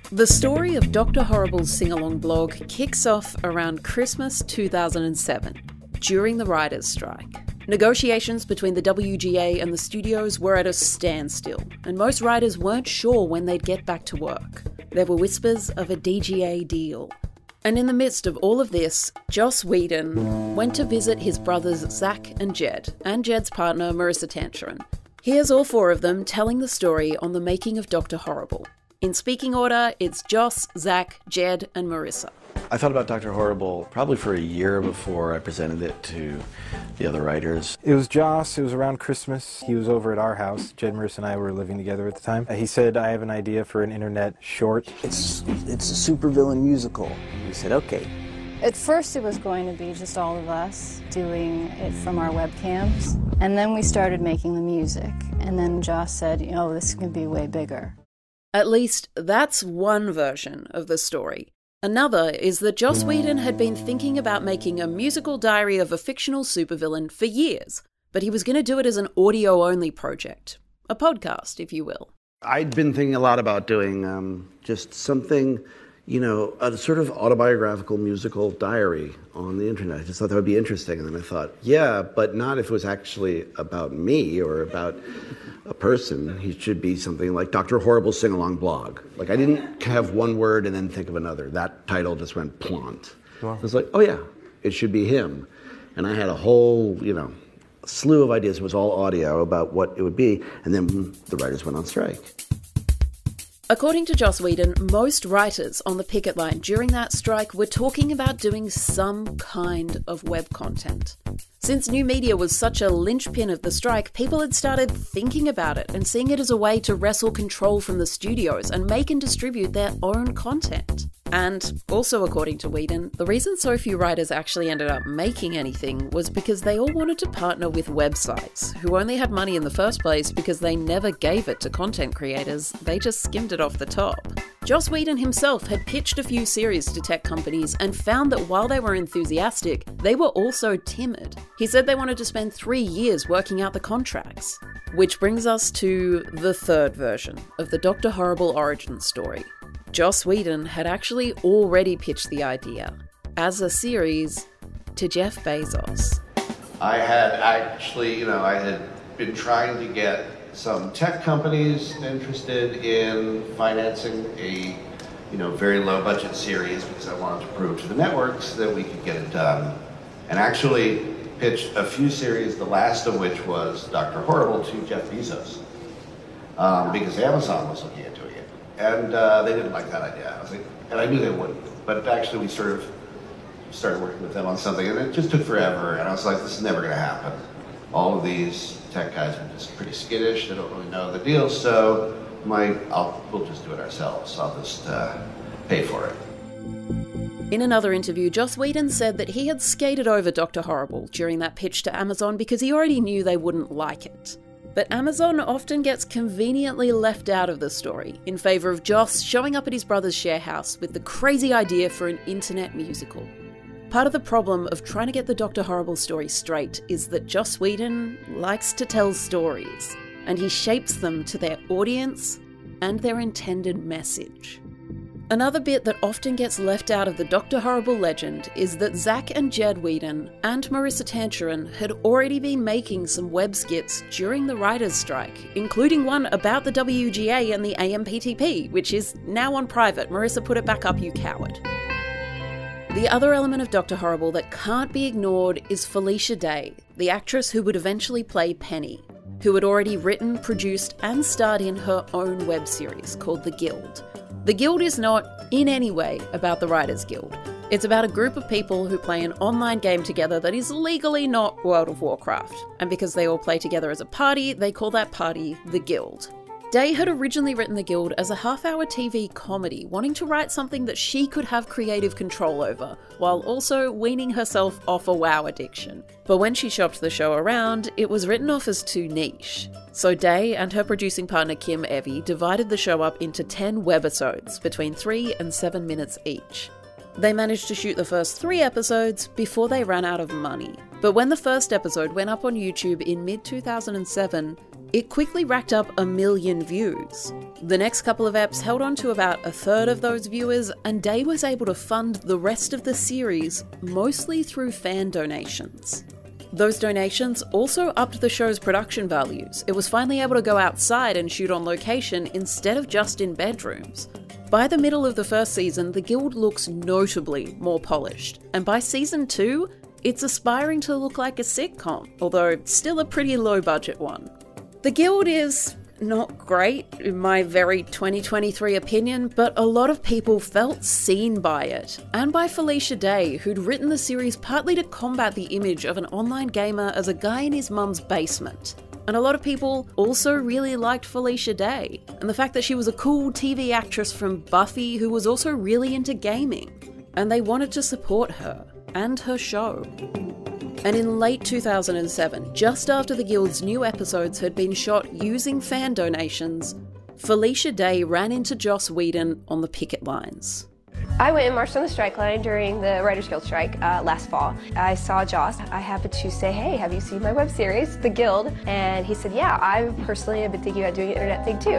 The story of Dr. Horrible's sing-along blog kicks off around Christmas 2007, during the writers' strike. Negotiations between the WGA and the studios were at a standstill, and most writers weren't sure when they'd get back to work. There were whispers of a DGA deal. And in the midst of all of this, Joss Whedon went to visit his brothers Zach and Jed, and Jed's partner Marissa Tancharoen. Here's all four of them telling the story on the making of Dr. Horrible. In speaking order, it's Joss, Zach, Jed, and Marissa. I thought about Dr. Horrible probably for a year before I presented it to the other writers. It was Joss. It was around Christmas. He was over at our house. Jed, Marissa, and I were living together at the time. He said, I have an idea for an internet short. It's a supervillain musical. We said, okay. At first it was going to be just all of us doing it from our webcams. And then we started making the music. And then Joss said, this can be way bigger. At least that's one version of the story. Another is that Joss Whedon had been thinking about making a musical diary of a fictional supervillain for years, but he was going to do it as an audio-only project. A podcast, if you will. I'd been thinking a lot about doing just something, a sort of autobiographical musical diary on the internet. I just thought that would be interesting. And then I thought, yeah, but not if it was actually about me or about a person. He should be something like Dr. Horrible's sing-along blog. Like, I didn't have one word and then think of another. That title just went plant. Wow. I was like, oh yeah, it should be him. And I had a whole, slew of ideas. It was all audio about what it would be. And then the writers went on strike. According to Joss Whedon, most writers on the picket line during that strike were talking about doing some kind of web content. Since new media was such a linchpin of the strike, people had started thinking about it and seeing it as a way to wrestle control from the studios and make and distribute their own content. And also according to Whedon, the reason so few writers actually ended up making anything was because they all wanted to partner with websites, who only had money in the first place because they never gave it to content creators, they just skimmed it off the top. Joss Whedon himself had pitched a few series to tech companies and found that while they were enthusiastic, they were also timid. He said they wanted to spend 3 years working out the contracts. Which brings us to the third version of the Dr. Horrible origin story. Joss Whedon had actually already pitched the idea, as a series, to Jeff Bezos. I had actually, I had been trying to get some tech companies interested in financing a, very low budget series because I wanted to prove to the networks that we could get it done. And actually pitched a few series, the last of which was Dr. Horrible, to Jeff Bezos. Because Amazon was looking into it. And they didn't like that idea. And I knew they wouldn't. But actually we sort of started working with them on something, and it just took forever. And I was like, this is never going to happen. All of these tech guys are just pretty skittish. They don't really know the deal. So we'll just do it ourselves. I'll just pay for it. In another interview, Joss Whedon said that he had skated over Dr. Horrible during that pitch to Amazon because he already knew they wouldn't like it. But Amazon often gets conveniently left out of the story, in favour of Joss showing up at his brother's share house with the crazy idea for an internet musical. Part of the problem of trying to get the Dr. Horrible story straight is that Joss Whedon likes to tell stories, and he shapes them to their audience and their intended message. Another bit that often gets left out of the Dr. Horrible legend is that Zach and Jed Whedon and Marissa Tancharoen had already been making some web skits during the writers' strike, including one about the WGA and the AMPTP, which is now on private. Marissa, put it back up, you coward. The other element of Dr. Horrible that can't be ignored is Felicia Day, the actress who would eventually play Penny, who had already written, produced, and starred in her own web series called The Guild. The Guild is not, in any way, about the Writers Guild. It's about a group of people who play an online game together that is legally not World of Warcraft. And because they all play together as a party, they call that party The Guild. Day had originally written The Guild as a half-hour TV comedy, wanting to write something that she could have creative control over, while also weaning herself off a WoW addiction. But when she shopped the show around, it was written off as too niche. So Day and her producing partner Kim Evey divided the show up into 10 webisodes, between 3 and 7 minutes each. They managed to shoot the first 3 episodes before they ran out of money. But when the first episode went up on YouTube in mid-2007, it quickly racked up 1 million views. The next couple of eps held on to about 1/3 of those viewers, and Day was able to fund the rest of the series mostly through fan donations. Those donations also upped the show's production values. It was finally able to go outside and shoot on location instead of just in bedrooms. By the middle of the first season, the Guild looks notably more polished, and by season 2, it's aspiring to look like a sitcom, although still a pretty low-budget one. The Guild is not great, in my very 2023 opinion, but a lot of people felt seen by it, and by Felicia Day, who'd written the series partly to combat the image of an online gamer as a guy in his mum's basement. And a lot of people also really liked Felicia Day, and the fact that she was a cool TV actress from Buffy who was also really into gaming, and they wanted to support her and her show. And in late 2007, just after the Guild's new episodes had been shot using fan donations, Felicia Day ran into Joss Whedon on the picket lines. I went and marched on the strike line during the Writers Guild strike last fall. I saw Joss. I happened to say, hey, have you seen my web series, The Guild? And he said, yeah, I personally have been thinking about doing an internet thing too.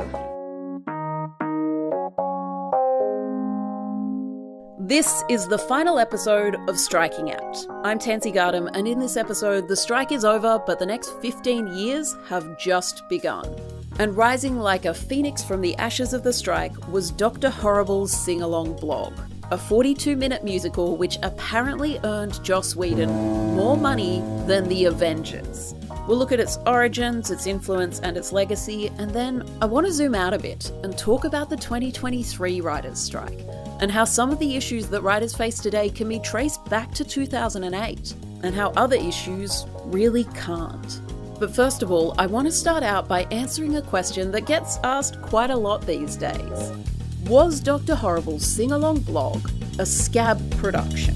This is the final episode of Striking Out. I'm Tansy Gardam, and in this episode, the strike is over, but the next 15 years have just begun. And rising like a phoenix from the ashes of the strike was Dr. Horrible's sing-along blog, a 42-minute musical which apparently earned Joss Whedon more money than The Avengers. We'll look at its origins, its influence, and its legacy, and then I want to zoom out a bit and talk about the 2023 writers' strike, and how some of the issues that writers face today can be traced back to 2008, and how other issues really can't. But first of all, I want to start out by answering a question that gets asked quite a lot these days. Was Dr. Horrible's sing-along blog a scab production?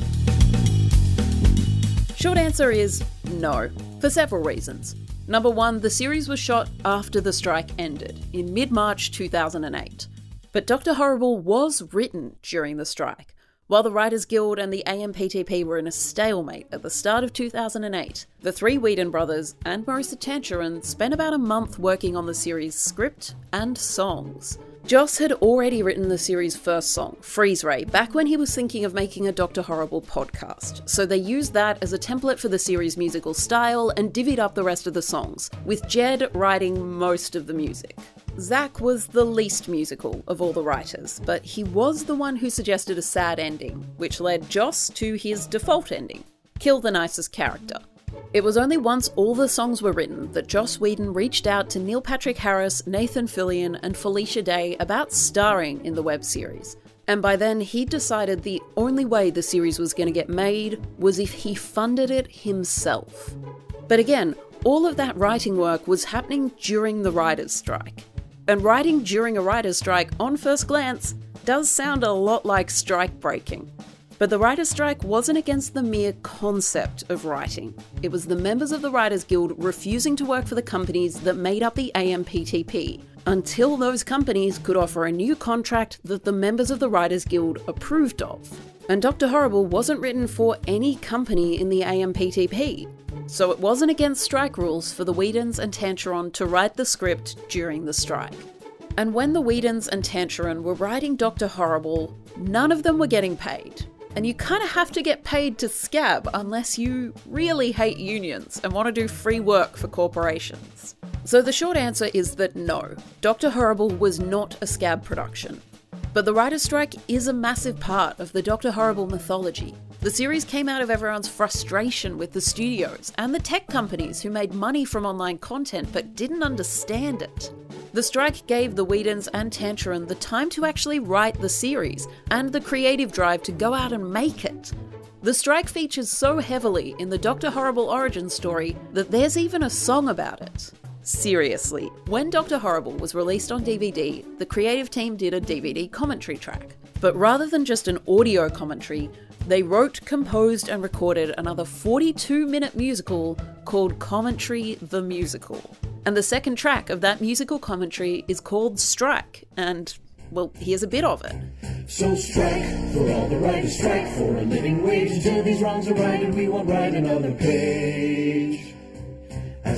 Short answer is no, for several reasons. Number one, the series was shot after the strike ended, in mid-March 2008. But Dr. Horrible was written during the strike, while the Writers Guild and the AMPTP were in a stalemate at the start of 2008. The three Whedon brothers and Marissa Tancharoen spent about a month working on the series' script and songs. Joss had already written the series' first song, Freeze Ray, back when he was thinking of making a Dr. Horrible podcast, so they used that as a template for the series' musical style and divvied up the rest of the songs, with Jed writing most of the music. Zach was the least musical of all the writers, but he was the one who suggested a sad ending, which led Joss to his default ending, kill the nicest character. It was only once all the songs were written that Joss Whedon reached out to Neil Patrick Harris, Nathan Fillion, and Felicia Day about starring in the web series. And by then, he'd decided the only way the series was going to get made was if he funded it himself. But again, all of that writing work was happening during the writers' strike. And writing during a writer's strike, on first glance, does sound a lot like strike breaking. But the writer's strike wasn't against the mere concept of writing. It was the members of the Writers Guild refusing to work for the companies that made up the AMPTP, until those companies could offer a new contract that the members of the Writers Guild approved of. And Dr. Horrible wasn't written for any company in the AMPTP. So it wasn't against strike rules for the Whedons and Tancharoen to write the script during the strike. And when the Whedons and Tancharoen were writing Dr. Horrible, none of them were getting paid. And you kind of have to get paid to scab unless you really hate unions and want to do free work for corporations. So the short answer is that no, Dr. Horrible was not a scab production. But the writer's strike is a massive part of the Dr. Horrible mythology. The series came out of everyone's frustration with the studios and the tech companies who made money from online content but didn't understand it. The strike gave the Whedons and Tancharoen the time to actually write the series and the creative drive to go out and make it. The strike features so heavily in the Dr. Horrible origin story that there's even a song about it. Seriously, when Dr. Horrible was released on DVD, the creative team did a DVD commentary track. But rather than just an audio commentary, they wrote, composed, and recorded another 42-minute musical called Commentary the Musical. And the second track of that musical commentary is called Strike, and, well, here's a bit of it. So strike, for all the writers strike, for a living wage until these wrongs are right and we won't write another page. As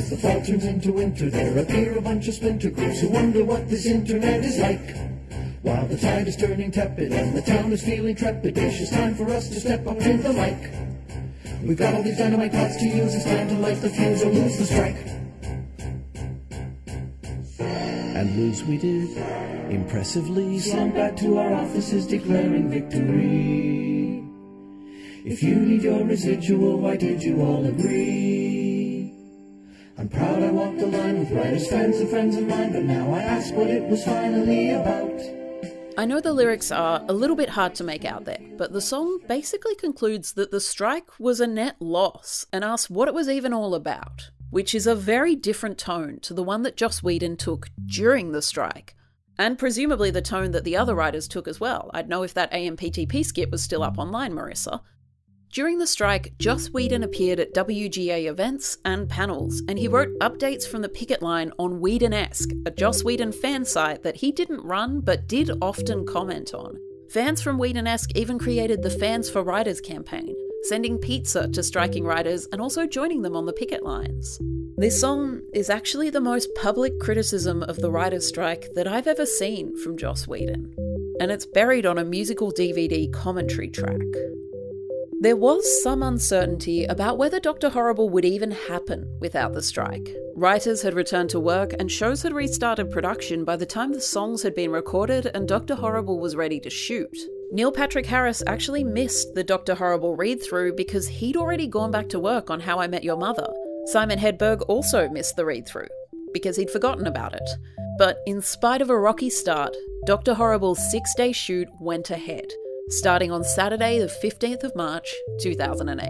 As the fall turns into winter, there appear a bunch of splinter groups who wonder what this internet is like. While the tide is turning tepid and the town is feeling trepidatious, time for us to step up to the mic. We've got all these dynamite pots to use, it's time to light the fuse or lose the strike. And lose we did, impressively, slunk back to our offices declaring victory. If you need your residual, why did you all agree? I'm proud I walked the line with writers, fans and friends of mine, but now I ask what it was finally about. I know the lyrics are a little bit hard to make out there, but the song basically concludes that the strike was a net loss and asks what it was even all about, which is a very different tone to the one that Joss Whedon took during the strike, and presumably the tone that the other writers took as well. I'd know if that AMPTP skit was still up online, Marissa. During the strike, Joss Whedon appeared at WGA events and panels, and he wrote updates from the picket line on Whedon-esque, a Joss Whedon fan site that he didn't run but did often comment on. Fans from Whedon-esque even created the Fans for Writers campaign, sending pizza to striking writers and also joining them on the picket lines. This song is actually the most public criticism of the writers' strike that I've ever seen from Joss Whedon, and it's buried on a musical DVD commentary track. There was some uncertainty about whether Dr. Horrible would even happen without the strike. Writers had returned to work and shows had restarted production by the time the songs had been recorded and Dr. Horrible was ready to shoot. Neil Patrick Harris actually missed the Dr. Horrible read-through because he'd already gone back to work on How I Met Your Mother. Simon Hedberg also missed the read-through because he'd forgotten about it. But in spite of a rocky start, Dr. Horrible's 6-day shoot went ahead, starting on Saturday the 15th of March, 2008.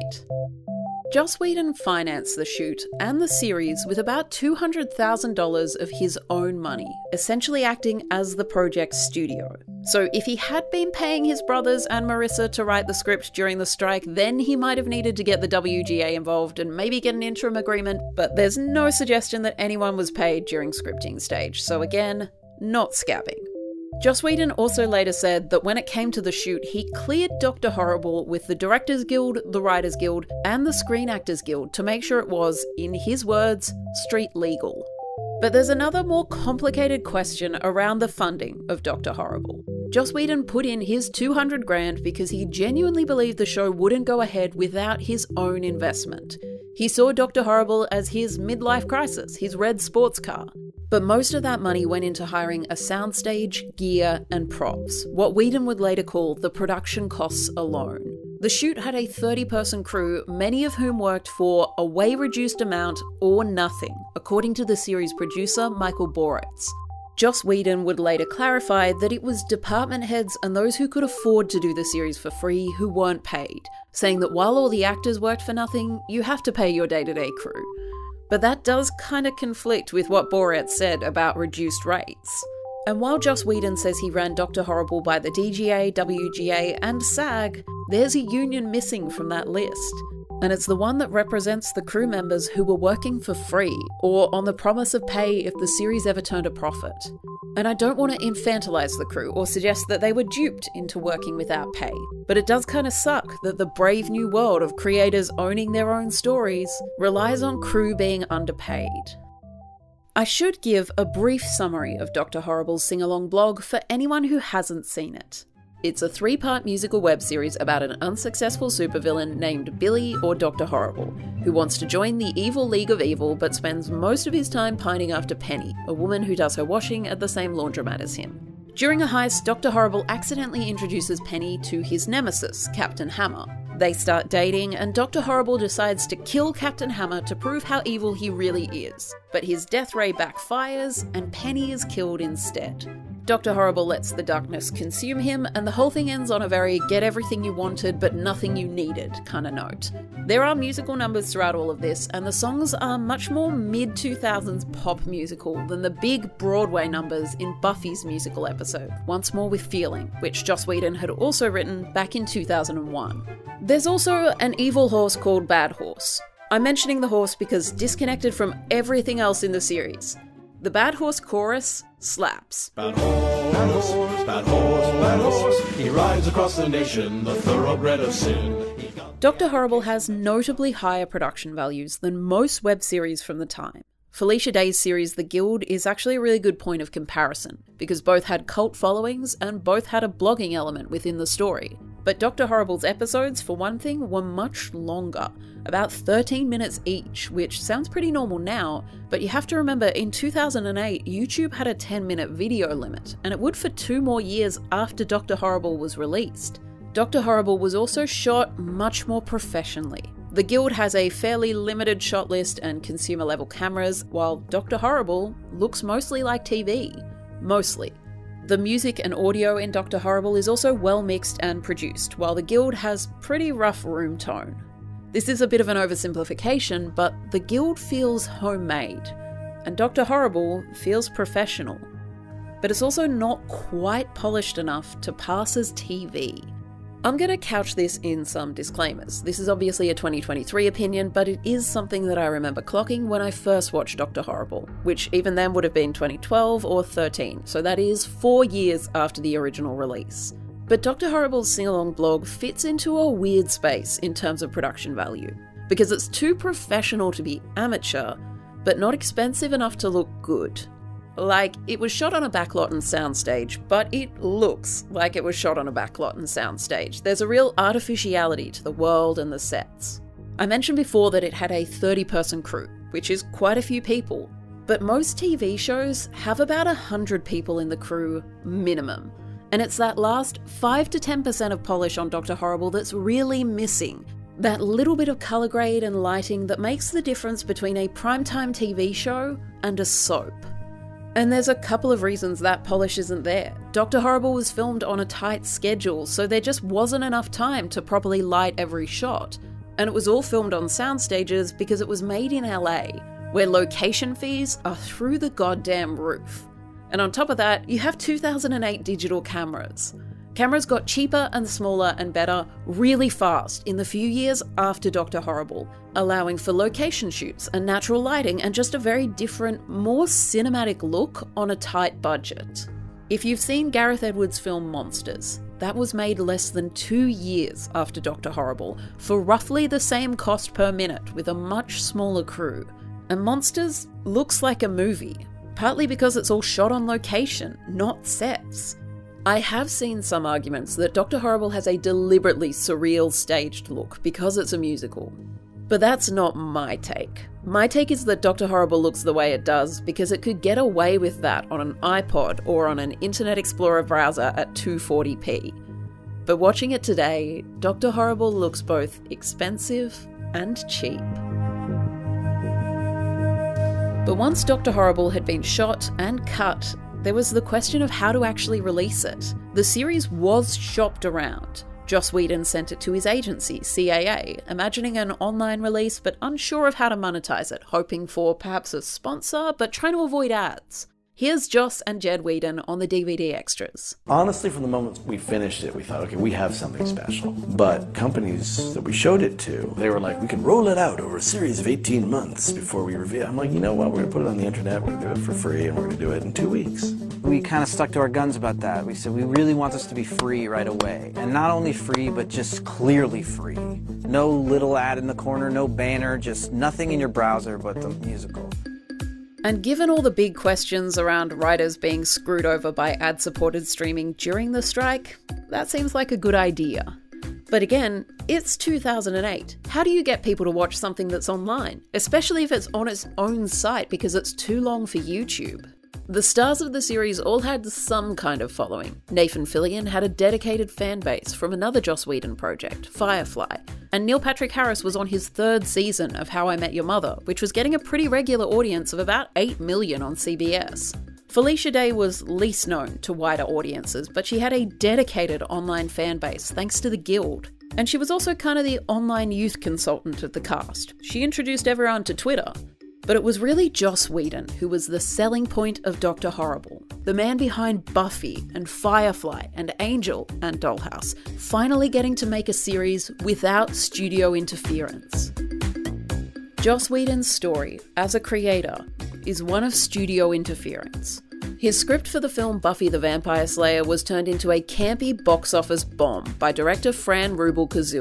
Joss Whedon financed the shoot and the series with about $200,000 of his own money, essentially acting as the project's studio. So if he had been paying his brothers and Marissa to write the script during the strike, then he might have needed to get the WGA involved and maybe get an interim agreement, but there's no suggestion that anyone was paid during scripting stage, so again, not scabbing. Joss Whedon also later said that when it came to the shoot, he cleared Dr. Horrible with the Directors Guild, the Writers Guild, and the Screen Actors Guild to make sure it was, in his words, street legal. But there's another more complicated question around the funding of Dr. Horrible. Joss Whedon put in his $200,000 because he genuinely believed the show wouldn't go ahead without his own investment. He saw Dr. Horrible as his midlife crisis, his red sports car. But most of that money went into hiring a soundstage, gear, and props, what Whedon would later call the production costs alone. The shoot had a 30-person crew, many of whom worked for a way-reduced amount or nothing, according to the series producer Michael Boritz. Joss Whedon would later clarify that it was department heads and those who could afford to do the series for free who weren't paid, saying that while all the actors worked for nothing, you have to pay your day-to-day crew. But that does kind of conflict with what Boretz said about reduced rates. And while Joss Whedon says he ran Dr. Horrible by the DGA, WGA, and SAG, there's a union missing from that list. And it's the one that represents the crew members who were working for free, or on the promise of pay if the series ever turned a profit. And I don't want to infantilize the crew or suggest that they were duped into working without pay, but it does kind of suck that the brave new world of creators owning their own stories relies on crew being underpaid. I should give a brief summary of Dr. Horrible's sing-along blog for anyone who hasn't seen it. It's a 3-part musical web series about an unsuccessful supervillain named Billy or Dr. Horrible, who wants to join the evil League of Evil but spends most of his time pining after Penny, a woman who does her washing at the same laundromat as him. During a heist, Dr. Horrible accidentally introduces Penny to his nemesis, Captain Hammer. They start dating, and Dr. Horrible decides to kill Captain Hammer to prove how evil he really is. But his death ray backfires, and Penny is killed instead. Dr. Horrible lets the darkness consume him, and the whole thing ends on a very get everything you wanted but nothing you needed kind of note. There are musical numbers throughout all of this, and the songs are much more mid-2000s pop musical than the big Broadway numbers in Buffy's musical episode, Once More with Feeling, which Joss Whedon had also written back in 2001. There's also an evil horse called Bad Horse. I'm mentioning the horse because disconnected from everything else in the series, the Bad Horse chorus slaps. Bad horse, bad horse, bad horse, bad horse. He rides across the nation, the thoroughbred of sin. Dr. Horrible has notably higher production values than most web series from the time. Felicia Day's series The Guild is actually a really good point of comparison, because both had cult followings and both had a blogging element within the story. But Dr. Horrible's episodes, for one thing, were much longer, about 13 minutes each, which sounds pretty normal now, but you have to remember in 2008, YouTube had a 10-minute video limit, and it would for 2 more years after Dr. Horrible was released. Dr. Horrible was also shot much more professionally. The Guild has a fairly limited shot list and consumer-level cameras, while Dr. Horrible looks mostly like TV. Mostly. The music and audio in Dr. Horrible is also well mixed and produced, while The Guild has pretty rough room tone. This is a bit of an oversimplification, but The Guild feels homemade, and Dr. Horrible feels professional. But it's also not quite polished enough to pass as TV. I'm going to couch this in some disclaimers. This is obviously a 2023 opinion, but it is something that I remember clocking when I first watched Dr. Horrible, which even then would have been 2012 or 13, so that is 4 years after the original release. But Dr. Horrible's sing-along blog fits into a weird space in terms of production value, because it's too professional to be amateur, but not expensive enough to look good. Like, it was shot on a backlot and soundstage, but it looks like it was shot on a backlot and soundstage. There's a real artificiality to the world and the sets. I mentioned before that it had a 30-person crew, which is quite a few people, but most TV shows have about 100 people in the crew minimum. And it's that last 5 to 10% of polish on Dr. Horrible that's really missing. That little bit of colour grade and lighting that makes the difference between a primetime TV show and a soap. And there's a couple of reasons that polish isn't there. Dr. Horrible was filmed on a tight schedule, so there just wasn't enough time to properly light every shot. And it was all filmed on sound stages because it was made in LA, where location fees are through the goddamn roof. And on top of that, you have 2008 digital cameras. Cameras got cheaper and smaller and better really fast in the few years after Dr. Horrible, allowing for location shoots and natural lighting and just a very different, more cinematic look on a tight budget. If you've seen Gareth Edwards' film Monsters, that was made less than 2 years after Dr. Horrible for roughly the same cost per minute with a much smaller crew. And Monsters looks like a movie, partly because it's all shot on location, not sets. I have seen some arguments that Dr. Horrible has a deliberately surreal staged look because it's a musical. But that's not my take. My take is that Dr. Horrible looks the way it does because it could get away with that on an iPod or on an Internet Explorer browser at 240p. But watching it today, Dr. Horrible looks both expensive and cheap. But once Dr. Horrible had been shot and cut, there was the question of how to actually release it. The series was shopped around. Joss Whedon sent it to his agency, CAA, imagining an online release but unsure of how to monetize it, hoping for perhaps a sponsor but trying to avoid ads. Here's Joss and Jed Whedon on the DVD extras. Honestly, from the moment we finished it, we thought, okay, we have something special. But companies that we showed it to, they were like, we can roll it out over a series of 18 months before we reveal. I'm like, you know what, we're going to put it on the internet, we're going to do it for free, and we're going to do it in 2 weeks. We kind of stuck to our guns about that. We said we really want this to be free right away. And not only free, but just clearly free. No little ad in the corner, no banner, just nothing in your browser but the musical. And given all the big questions around writers being screwed over by ad-supported streaming during the strike, that seems like a good idea. But again, it's 2008. How do you get people to watch something that's online? Especially if it's on its own site because it's too long for YouTube. The stars of the series all had some kind of following. Nathan Fillion had a dedicated fan base from another Joss Whedon project, Firefly, and Neil Patrick Harris was on his 3rd season of How I Met Your Mother, which was getting a pretty regular audience of about 8 million on CBS. Felicia Day was least known to wider audiences, but she had a dedicated online fan base thanks to the Guild. And she was also kind of the online youth consultant of the cast. She introduced everyone to Twitter. But it was really Joss Whedon who was the selling point of Dr. Horrible, the man behind Buffy and Firefly and Angel and Dollhouse, finally getting to make a series without studio interference. Joss Whedon's story, as a creator, is one of studio interference. His script for the film Buffy the Vampire Slayer was turned into a campy box office bomb by director Fran Rubel Kazooie,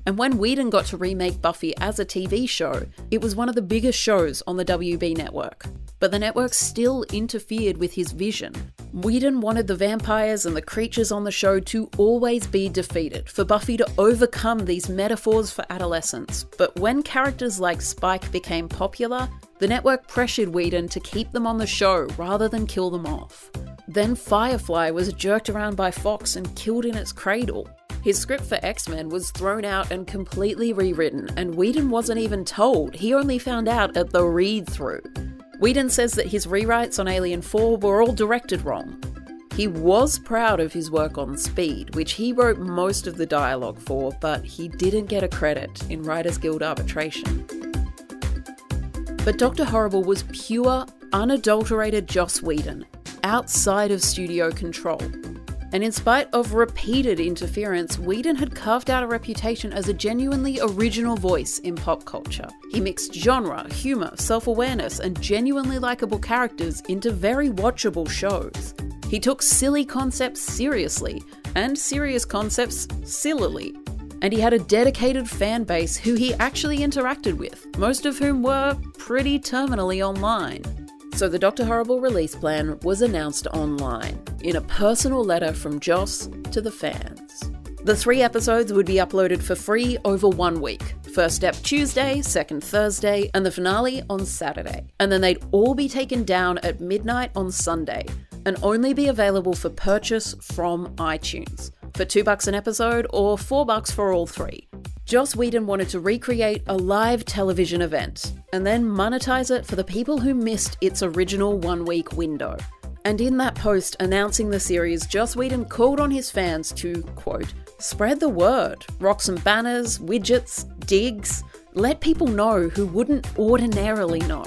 And when Whedon got to remake Buffy as a TV show, it was one of the biggest shows on the WB network. But the network still interfered with his vision. Whedon wanted the vampires and the creatures on the show to always be defeated, for Buffy to overcome these metaphors for adolescence. But when characters like Spike became popular, the network pressured Whedon to keep them on the show rather than kill them off. Then Firefly was jerked around by Fox and killed in its cradle. His script for X-Men was thrown out and completely rewritten, and Whedon wasn't even told. He only found out at the read-through. Whedon says that his rewrites on Alien 4 were all directed wrong. He was proud of his work on Speed, which he wrote most of the dialogue for, but he didn't get a credit in Writers Guild arbitration. But Dr. Horrible was pure, unadulterated Joss Whedon, outside of studio control. And in spite of repeated interference, Whedon had carved out a reputation as a genuinely original voice in pop culture. He mixed genre, humour, self-awareness, and genuinely likeable characters into very watchable shows. He took silly concepts seriously, and serious concepts sillily. And he had a dedicated fan base who he actually interacted with, most of whom were pretty terminally online. So the Dr. Horrible release plan was announced online, in a personal letter from Joss to the fans. The 3 episodes would be uploaded for free over 1 week. First ep Tuesday, second Thursday, and the finale on Saturday. And then they'd all be taken down at midnight on Sunday, and only be available for purchase from iTunes, for $2 an episode or $4 for all 3. Joss Whedon wanted to recreate a live television event, and then monetize it for the people who missed its original 1-week window. And in that post announcing the series, Joss Whedon called on his fans to, quote, spread the word, rock some banners, widgets, digs, let people know who wouldn't ordinarily know.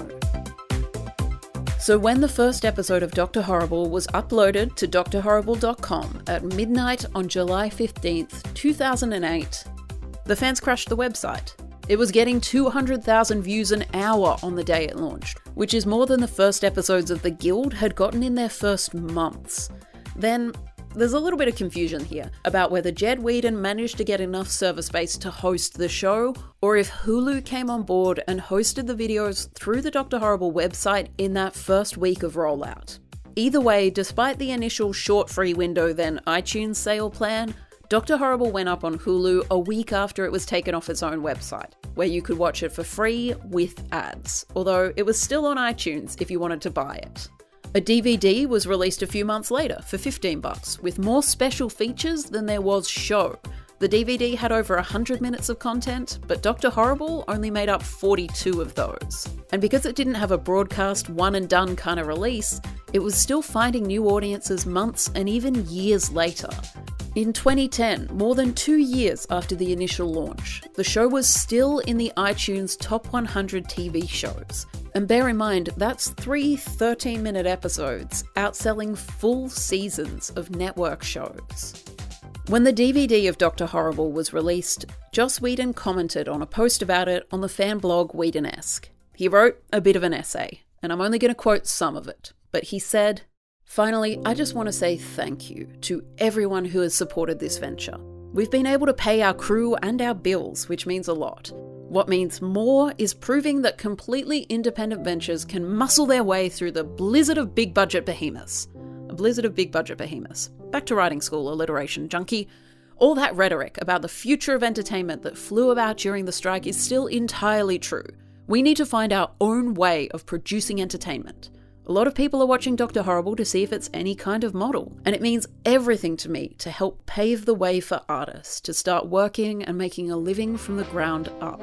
So when the first episode of Dr. Horrible was uploaded to drhorrible.com at midnight on July 15th, 2008, the fans crashed the website. It was getting 200,000 views an hour on the day it launched, which is more than the first episodes of The Guild had gotten in their first months. Then, there's a little bit of confusion here about whether Jed Whedon managed to get enough server space to host the show, or if Hulu came on board and hosted the videos through the Dr. Horrible website in that first week of rollout. Either way, despite the initial short free window then iTunes sale plan, Dr. Horrible went up on Hulu a week after it was taken off its own website, where you could watch it for free with ads, although it was still on iTunes if you wanted to buy it. A DVD was released a few months later for $15, with more special features than there was show. The DVD had over 100 minutes of content, but Dr. Horrible only made up 42 of those. And because it didn't have a broadcast one-and-done kind of release, it was still finding new audiences months and even years later. In 2010, more than 2 years after the initial launch, the show was still in the iTunes Top 100 TV shows. And bear in mind, that's 3 13-minute episodes, outselling full seasons of network shows. When the DVD of Dr. Horrible was released, Joss Whedon commented on a post about it on the fan blog Whedonesque. He wrote a bit of an essay, and I'm only going to quote some of it, but he said, "Finally, I just want to say thank you to everyone who has supported this venture. We've been able to pay our crew and our bills, which means a lot. What means more is proving that completely independent ventures can muscle their way through the blizzard of big budget behemoths." A blizzard of big budget behemoths. Back to writing school, alliteration junkie. All that rhetoric about the future of entertainment that flew about during the strike is still entirely true. We need to find our own way of producing entertainment. A lot of people are watching Dr. Horrible to see if it's any kind of model, and it means everything to me to help pave the way for artists to start working and making a living from the ground up.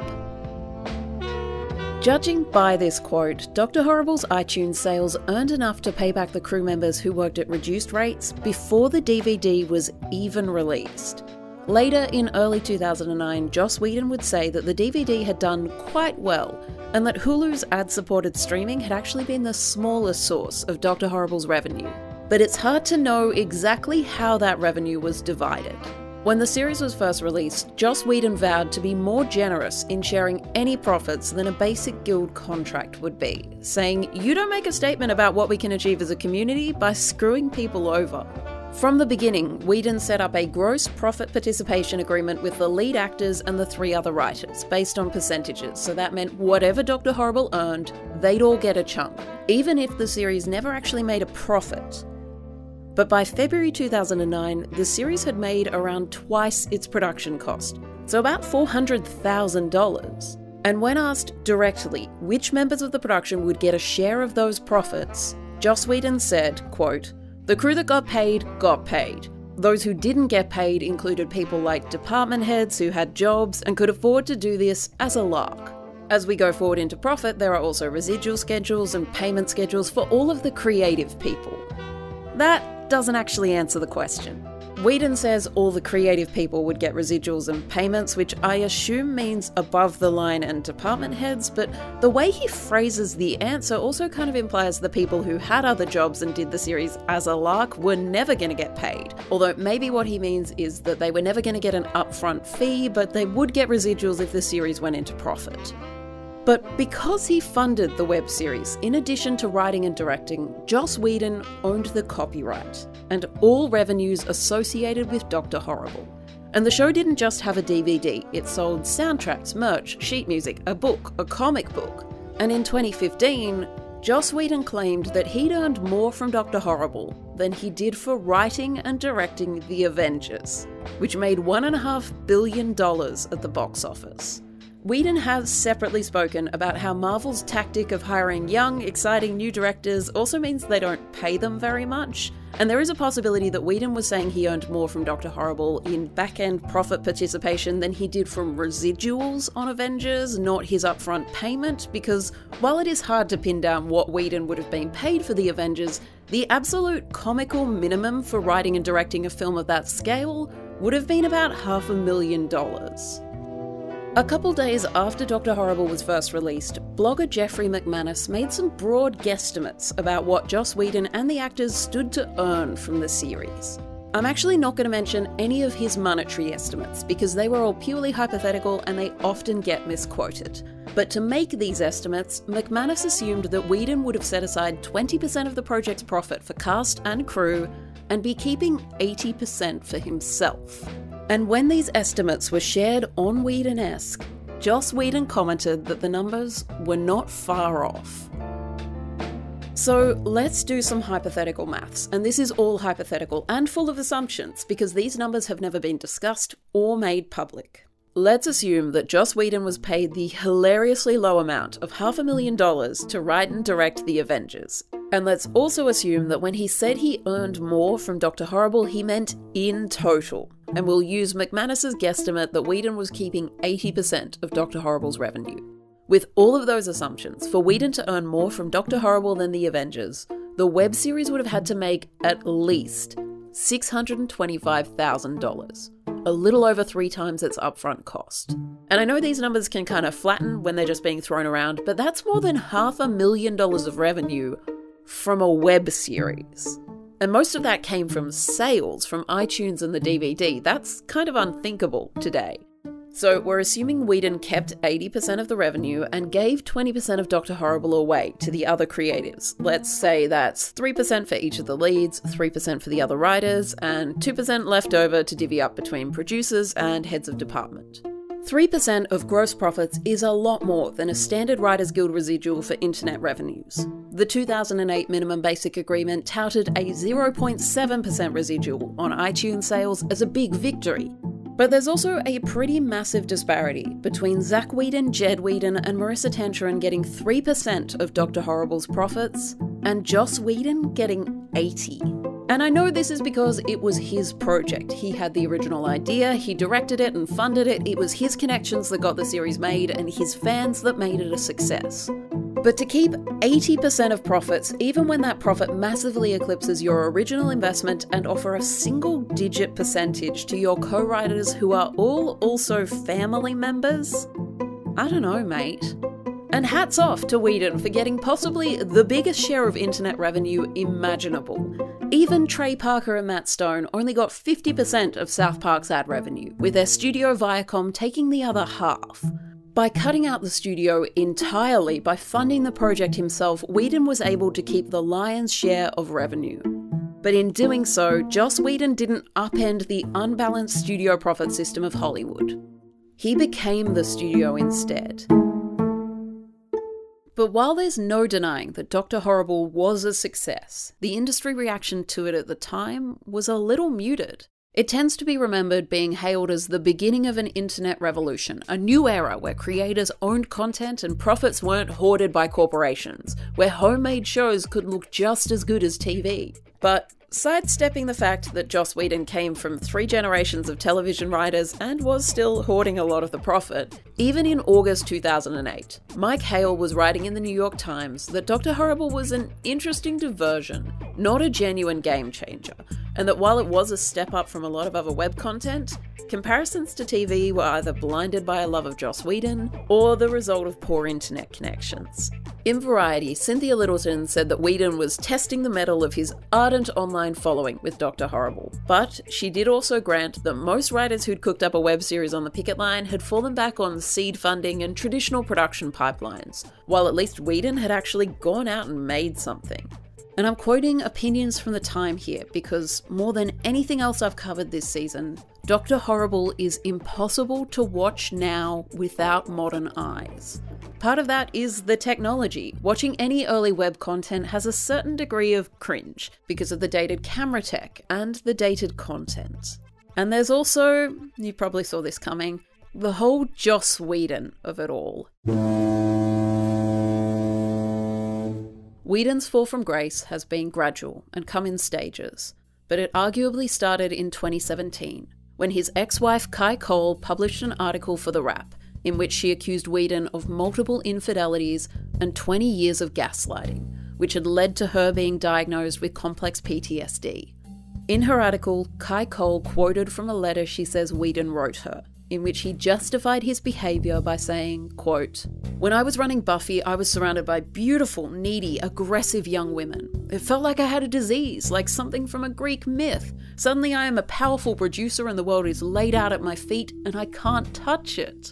Judging by this quote, Dr. Horrible's iTunes sales earned enough to pay back the crew members who worked at reduced rates before the DVD was even released. Later, in early 2009, Joss Whedon would say that the DVD had done quite well, and that Hulu's ad-supported streaming had actually been the smallest source of Dr. Horrible's revenue. But it's hard to know exactly how that revenue was divided. When the series was first released, Joss Whedon vowed to be more generous in sharing any profits than a basic guild contract would be, saying, "You don't make a statement about what we can achieve as a community by screwing people over." From the beginning, Whedon set up a gross profit participation agreement with the lead actors and the 3 other writers, based on percentages, so that meant whatever Dr. Horrible earned, they'd all get a chunk, even if the series never actually made a profit. But by February 2009, the series had made around twice its production cost, so about $400,000. And when asked directly which members of the production would get a share of those profits, Joss Whedon said, quote, "The crew that got paid, got paid. Those who didn't get paid included people like department heads who had jobs and could afford to do this as a lark. As we go forward into profit, there are also residual schedules and payment schedules for all of the creative people." That doesn't actually answer the question. Whedon says all the creative people would get residuals and payments, which I assume means above the line and department heads, but the way he phrases the answer also kind of implies the people who had other jobs and did the series as a lark were never going to get paid. Although maybe what he means is that they were never going to get an upfront fee, but they would get residuals if the series went into profit. But because he funded the web series, in addition to writing and directing, Joss Whedon owned the copyright and all revenues associated with Dr. Horrible. And the show didn't just have a DVD, it sold soundtracks, merch, sheet music, a book, a comic book. And in 2015, Joss Whedon claimed that he'd earned more from Dr. Horrible than he did for writing and directing The Avengers, which made $1.5 billion at the box office. Whedon has separately spoken about how Marvel's tactic of hiring young, exciting new directors also means they don't pay them very much, and there is a possibility that Whedon was saying he earned more from Dr. Horrible in back-end profit participation than he did from residuals on Avengers, not his upfront payment, because while it is hard to pin down what Whedon would have been paid for The Avengers, the absolute comical minimum for writing and directing a film of that scale would have been about $500,000. A couple days after Dr. Horrible was first released, blogger Jeffrey McManus made some broad guesstimates about what Joss Whedon and the actors stood to earn from the series. I'm actually not going to mention any of his monetary estimates because they were all purely hypothetical and they often get misquoted. But to make these estimates, McManus assumed that Whedon would have set aside 20% of the project's profit for cast and crew and be keeping 80% for himself. And when these estimates were shared on Whedon-esque, Joss Whedon commented that the numbers were not far off. So let's do some hypothetical maths, and this is all hypothetical and full of assumptions because these numbers have never been discussed or made public. Let's assume that Joss Whedon was paid the hilariously low amount of $500,000 to write and direct The Avengers. And let's also assume that when he said he earned more from Dr. Horrible, he meant in total. And we'll use McManus's guesstimate that Whedon was keeping 80% of Dr. Horrible's revenue. With all of those assumptions, for Whedon to earn more from Dr. Horrible than The Avengers, the web series would have had to make at least $625,000, a little over 3 times its upfront cost. And I know these numbers can kind of flatten when they're just being thrown around, but that's more than $500,000 of revenue from a web series. And most of that came from sales from iTunes and the DVD. That's kind of unthinkable today. So we're assuming Whedon kept 80% of the revenue and gave 20% of Dr. Horrible away to the other creatives. Let's say that's 3% for each of the leads, 3% for the other writers, and 2% left over to divvy up between producers and heads of department. 3% of gross profits is a lot more than a standard Writers Guild residual for internet revenues. The 2008 Minimum Basic Agreement touted a 0.7% residual on iTunes sales as a big victory. But there's also a pretty massive disparity between Zack Whedon, Jed Whedon, and Marissa Tancharoen getting 3% of Dr. Horrible's profits, and Joss Whedon getting 80%. And I know this is because it was his project. He had the original idea, he directed it and funded it, it was his connections that got the series made and his fans that made it a success. But to keep 80% of profits, even when that profit massively eclipses your original investment, and offer a single-digit percentage to your co-writers who are all also family members? I don't know, mate. And hats off to Whedon for getting possibly the biggest share of internet revenue imaginable. Even Trey Parker and Matt Stone only got 50% of South Park's ad revenue, with their studio Viacom taking the other half. By cutting out the studio entirely by funding the project himself, Whedon was able to keep the lion's share of revenue. But in doing so, Joss Whedon didn't upend the unbalanced studio profit system of Hollywood. He became the studio instead. But while there's no denying that Dr. Horrible was a success, the industry reaction to it at the time was a little muted. It tends to be remembered being hailed as the beginning of an internet revolution, a new era where creators owned content and profits weren't hoarded by corporations, where homemade shows could look just as good as TV. But sidestepping the fact that Joss Whedon came from 3 generations of television writers and was still hoarding a lot of the profit, even in August 2008, Mike Hale was writing in the New York Times that Dr. Horrible was an interesting diversion, not a genuine game changer, and that while it was a step up from a lot of other web content, comparisons to TV were either blinded by a love of Joss Whedon or the result of poor internet connections. In Variety, Cynthia Littleton said that Whedon was testing the mettle of his ardent online following with Dr. Horrible, but she did also grant that most writers who'd cooked up a web series on the picket line had fallen back on seed funding and traditional production pipelines, while at least Whedon had actually gone out and made something. And I'm quoting opinions from the time here because more than anything else I've covered this season, Dr. Horrible is impossible to watch now without modern eyes. Part of that is the technology. Watching any early web content has a certain degree of cringe because of the dated camera tech and the dated content. And there's also, you probably saw this coming, the whole Joss Whedon of it all. Whedon's fall from grace has been gradual and come in stages, but it arguably started in 2017, when his ex-wife Kai Cole published an article for The Wrap, in which she accused Whedon of multiple infidelities and 20 years of gaslighting, which had led to her being diagnosed with complex PTSD. In her article, Kai Cole quoted from a letter she says Whedon wrote her, in which he justified his behaviour by saying, quote, "When I was running Buffy, I was surrounded by beautiful, needy, aggressive young women. It felt like I had a disease, like something from a Greek myth. Suddenly I am a powerful producer and the world is laid out at my feet and I can't touch it."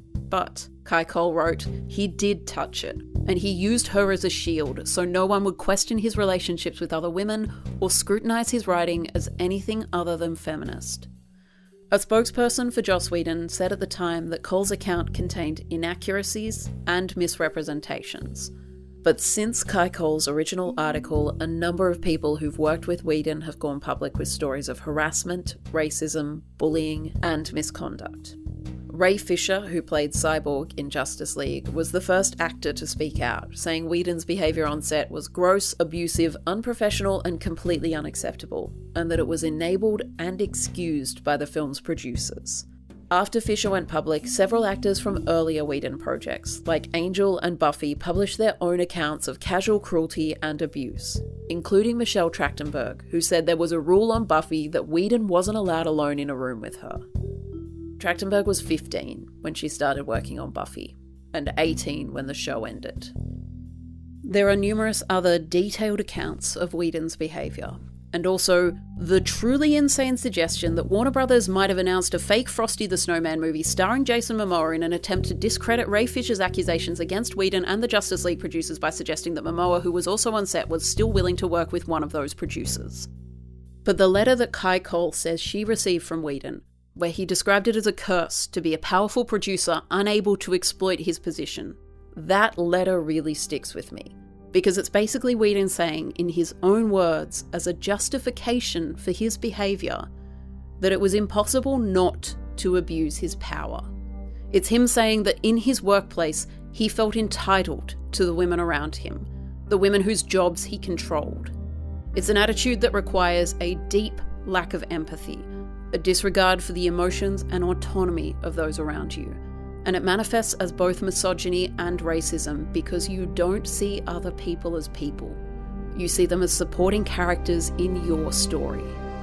But, Kai Cole wrote, he did touch it, and he used her as a shield so no one would question his relationships with other women or scrutinise his writing as anything other than feminist. A spokesperson for Joss Whedon said at the time that Cole's account contained inaccuracies and misrepresentations. But since Kai Cole's original article, a number of people who've worked with Whedon have gone public with stories of harassment, racism, bullying, and misconduct. Ray Fisher, who played Cyborg in Justice League, was the first actor to speak out, saying Whedon's behaviour on set was gross, abusive, unprofessional, and completely unacceptable, and that it was enabled and excused by the film's producers. After Fisher went public, several actors from earlier Whedon projects, like Angel and Buffy, published their own accounts of casual cruelty and abuse, including Michelle Trachtenberg, who said there was a rule on Buffy that Whedon wasn't allowed alone in a room with her. Trachtenberg was 15 when she started working on Buffy, and 18 when the show ended. There are numerous other detailed accounts of Whedon's behaviour, and also the truly insane suggestion that Warner Brothers might have announced a fake Frosty the Snowman movie starring Jason Momoa in an attempt to discredit Ray Fisher's accusations against Whedon and the Justice League producers by suggesting that Momoa, who was also on set, was still willing to work with one of those producers. But the letter that Kai Cole says she received from Whedon, where he described it as a curse to be a powerful producer unable to exploit his position, that letter really sticks with me. Because it's basically Whedon saying, in his own words, as a justification for his behaviour, that it was impossible not to abuse his power. It's him saying that in his workplace, he felt entitled to the women around him, the women whose jobs he controlled. It's an attitude that requires a deep lack of empathy, a disregard for the emotions and autonomy of those around you. And it manifests as both misogyny and racism because you don't see other people as people. You see them as supporting characters in your story.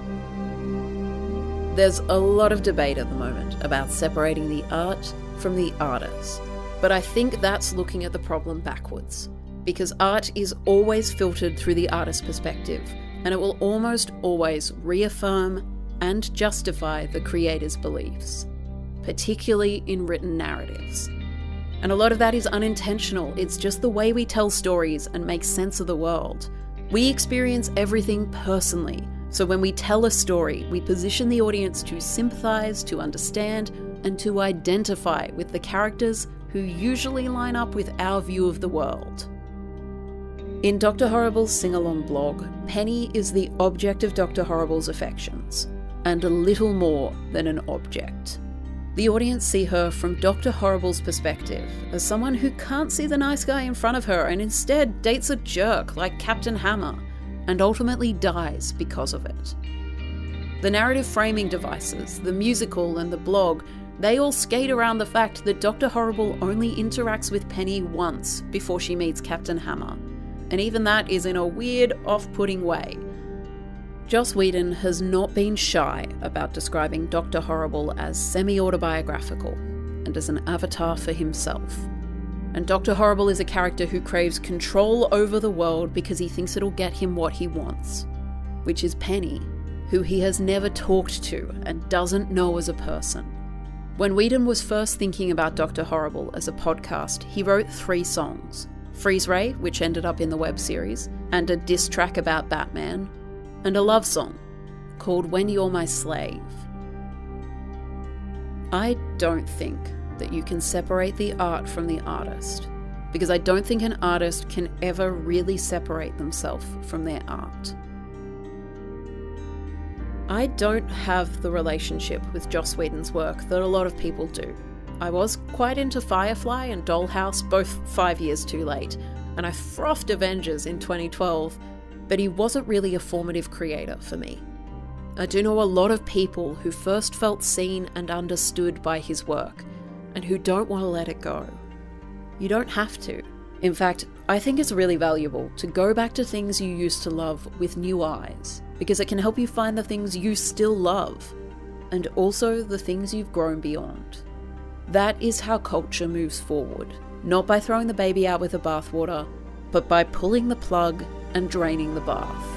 There's a lot of debate at the moment about separating the art from the artist, but I think that's looking at the problem backwards, because art is always filtered through the artist's perspective, and it will almost always reaffirm and justify the creator's beliefs, particularly in written narratives. And a lot of that is unintentional. It's just the way we tell stories and make sense of the world. We experience everything personally, so when we tell a story, we position the audience to sympathise, to understand, and to identify with the characters who usually line up with our view of the world. In Dr. Horrible's sing-along blog, Penny is the object of Dr. Horrible's affections, and a little more than an object. The audience see her from Dr. Horrible's perspective, as someone who can't see the nice guy in front of her and instead dates a jerk like Captain Hammer, and ultimately dies because of it. The narrative framing devices, the musical and the blog, they all skate around the fact that Dr. Horrible only interacts with Penny once before she meets Captain Hammer, and even that is in a weird, off-putting way. Joss Whedon has not been shy about describing Dr. Horrible as semi-autobiographical and as an avatar for himself. And Dr. Horrible is a character who craves control over the world because he thinks it'll get him what he wants, which is Penny, who he has never talked to and doesn't know as a person. When Whedon was first thinking about Dr. Horrible as a podcast, he wrote 3 songs: Freeze Ray, which ended up in the web series, and a diss track about Batman, and a love song called When You're My Slave. I don't think that you can separate the art from the artist, because I don't think an artist can ever really separate themselves from their art. I don't have the relationship with Joss Whedon's work that a lot of people do. I was quite into Firefly and Dollhouse, both 5 years too late, and I frothed Avengers in 2012, but he wasn't really a formative creator for me. I do know a lot of people who first felt seen and understood by his work, and who don't want to let it go. You don't have to. In fact, I think it's really valuable to go back to things you used to love with new eyes, because it can help you find the things you still love, and also the things you've grown beyond. That is how culture moves forward, not by throwing the baby out with the bathwater, but by pulling the plug and draining the bath.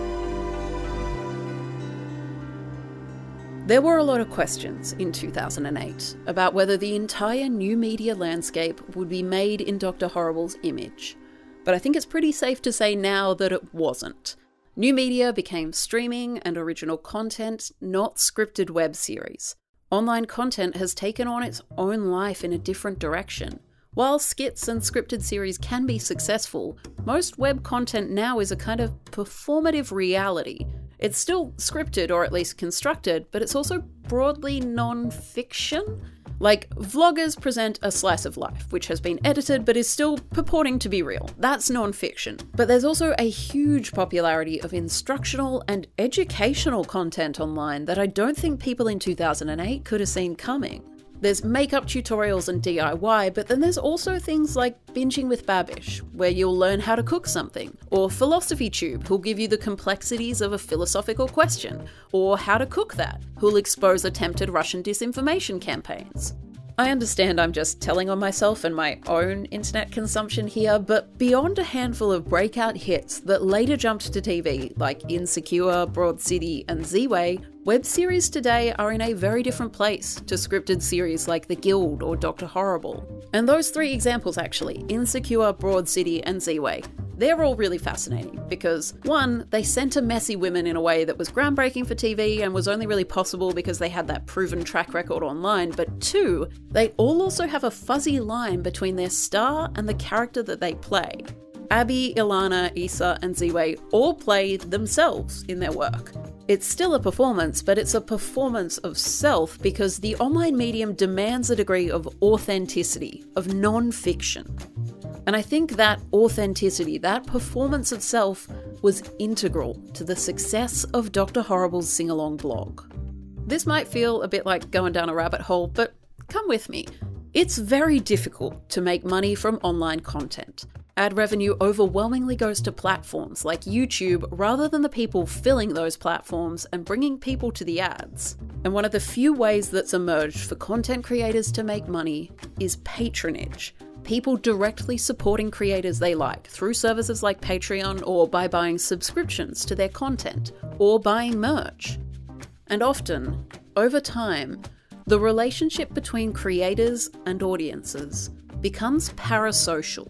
There were a lot of questions in 2008 about whether the entire new media landscape would be made in Dr. Horrible's image, but I think it's pretty safe to say now that it wasn't. New media became streaming and original content, not scripted web series. Online content has taken on its own life in a different direction. While skits and scripted series can be successful, most web content now is a kind of performative reality. It's still scripted, or at least constructed, but it's also broadly non-fiction. Like, vloggers present a slice of life, which has been edited but is still purporting to be real. That's non-fiction. But there's also a huge popularity of instructional and educational content online that I don't think people in 2008 could have seen coming. There's makeup tutorials and DIY, but then there's also things like Binging with Babish, where you'll learn how to cook something, or Philosophy Tube, who'll give you the complexities of a philosophical question, or How to Cook That, who'll expose attempted Russian disinformation campaigns. I understand I'm just telling on myself and my own internet consumption here, but beyond a handful of breakout hits that later jumped to TV, like Insecure, Broad City, and Z-Way, web series today are in a very different place to scripted series like The Guild or Dr. Horrible. And those 3 examples actually, Insecure, Broad City, and Z-Way, they're all really fascinating because, 1, they center messy women in a way that was groundbreaking for TV and was only really possible because they had that proven track record online, but 2, they all also have a fuzzy line between their star and the character that they play. Abby, Ilana, Issa, and Z-Way all play themselves in their work. It's still a performance, but it's a performance of self because the online medium demands a degree of authenticity, of non-fiction. And I think that authenticity, that performance of self, was integral to the success of Dr. Horrible's sing-along blog. This might feel a bit like going down a rabbit hole, but come with me. It's very difficult to make money from online content. Ad revenue overwhelmingly goes to platforms like YouTube rather than the people filling those platforms and bringing people to the ads. And one of the few ways that's emerged for content creators to make money is patronage. People directly supporting creators they like through services like Patreon or by buying subscriptions to their content or buying merch. And often, over time, the relationship between creators and audiences becomes parasocial,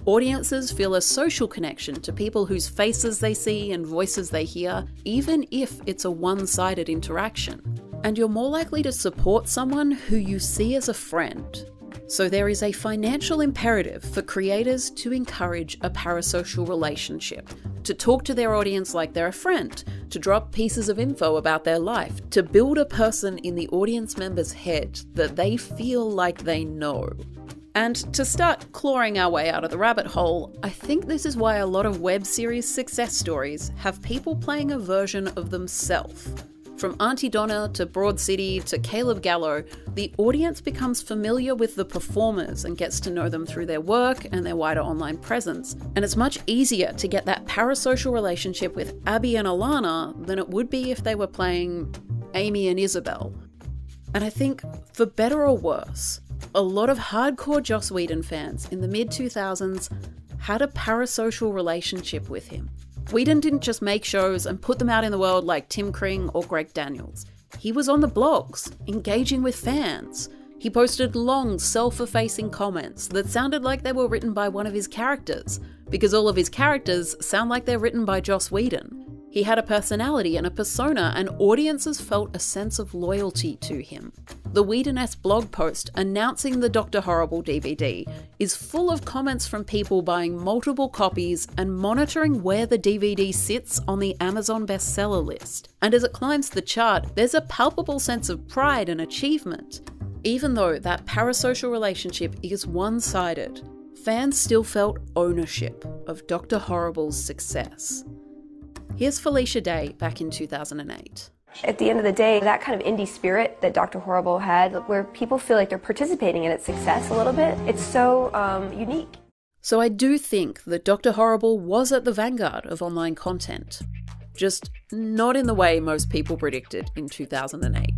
Audiences feel a social connection to people whose faces they see and voices they hear, even if it's a one-sided interaction. And you're more likely to support someone who you see as a friend. So there is a financial imperative for creators to encourage a parasocial relationship, to talk to their audience like they're a friend, to drop pieces of info about their life, to build a person in the audience member's head that they feel like they know. And to start clawing our way out of the rabbit hole, I think this is why a lot of web series success stories have people playing a version of themselves. From Auntie Donna to Broad City to Caleb Gallo, the audience becomes familiar with the performers and gets to know them through their work and their wider online presence. And it's much easier to get that parasocial relationship with Abby and Alana than it would be if they were playing Amy and Isabel. And I think, for better or worse, a lot of hardcore Joss Whedon fans in the mid-2000s had a parasocial relationship with him. Whedon didn't just make shows and put them out in the world like Tim Kring or Greg Daniels. He was on the blogs, engaging with fans. He posted long, self-effacing comments that sounded like they were written by one of his characters, because all of his characters sound like they're written by Joss Whedon. He had a personality and a persona, and audiences felt a sense of loyalty to him. The Whedon-esque blog post announcing the Dr. Horrible DVD is full of comments from people buying multiple copies and monitoring where the DVD sits on the Amazon bestseller list. And as it climbs the chart, there's a palpable sense of pride and achievement. Even though that parasocial relationship is one-sided, fans still felt ownership of Dr. Horrible's success. Here's Felicia Day back in 2008. At the end of the day, that kind of indie spirit that Dr. Horrible had, where people feel like they're participating in its success a little bit, it's so unique. So I do think that Dr. Horrible was at the vanguard of online content. Just not in the way most people predicted in 2008.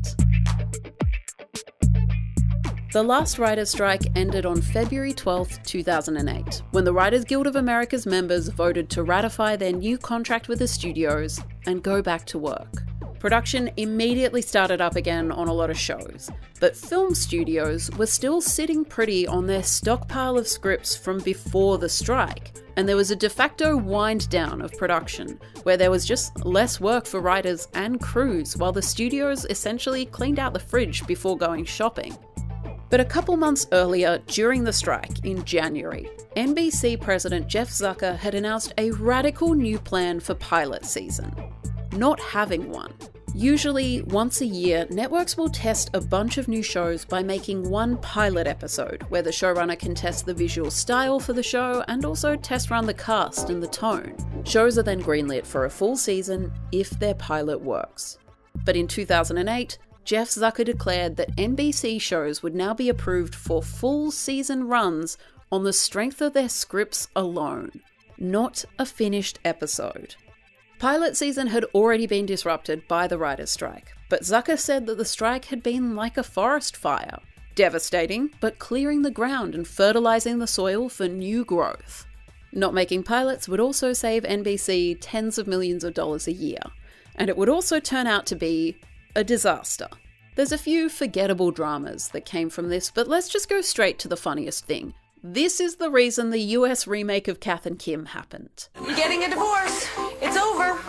The last writers' strike ended on February 12, 2008, when the Writers Guild of America's members voted to ratify their new contract with the studios and go back to work. Production immediately started up again on a lot of shows, but film studios were still sitting pretty on their stockpile of scripts from before the strike, and there was a de facto wind down of production, where there was just less work for writers and crews while the studios essentially cleaned out the fridge before going shopping. But a couple months earlier, during the strike in January, NBC President Jeff Zucker had announced a radical new plan for pilot season. Not having one. Usually, once a year, networks will test a bunch of new shows by making one pilot episode, where the showrunner can test the visual style for the show and also test run the cast and the tone. Shows are then greenlit for a full season if their pilot works. But in 2008, Jeff Zucker declared that NBC shows would now be approved for full season runs on the strength of their scripts alone, not a finished episode. Pilot season had already been disrupted by the writers' strike, but Zucker said that the strike had been like a forest fire, devastating, but clearing the ground and fertilizing the soil for new growth. Not making pilots would also save NBC tens of millions of dollars a year, and it would also turn out to be a disaster. There's a few forgettable dramas that came from this, but let's just go straight to the funniest thing. This is the reason the US remake of Kath and Kim happened. You're getting a divorce. It's over.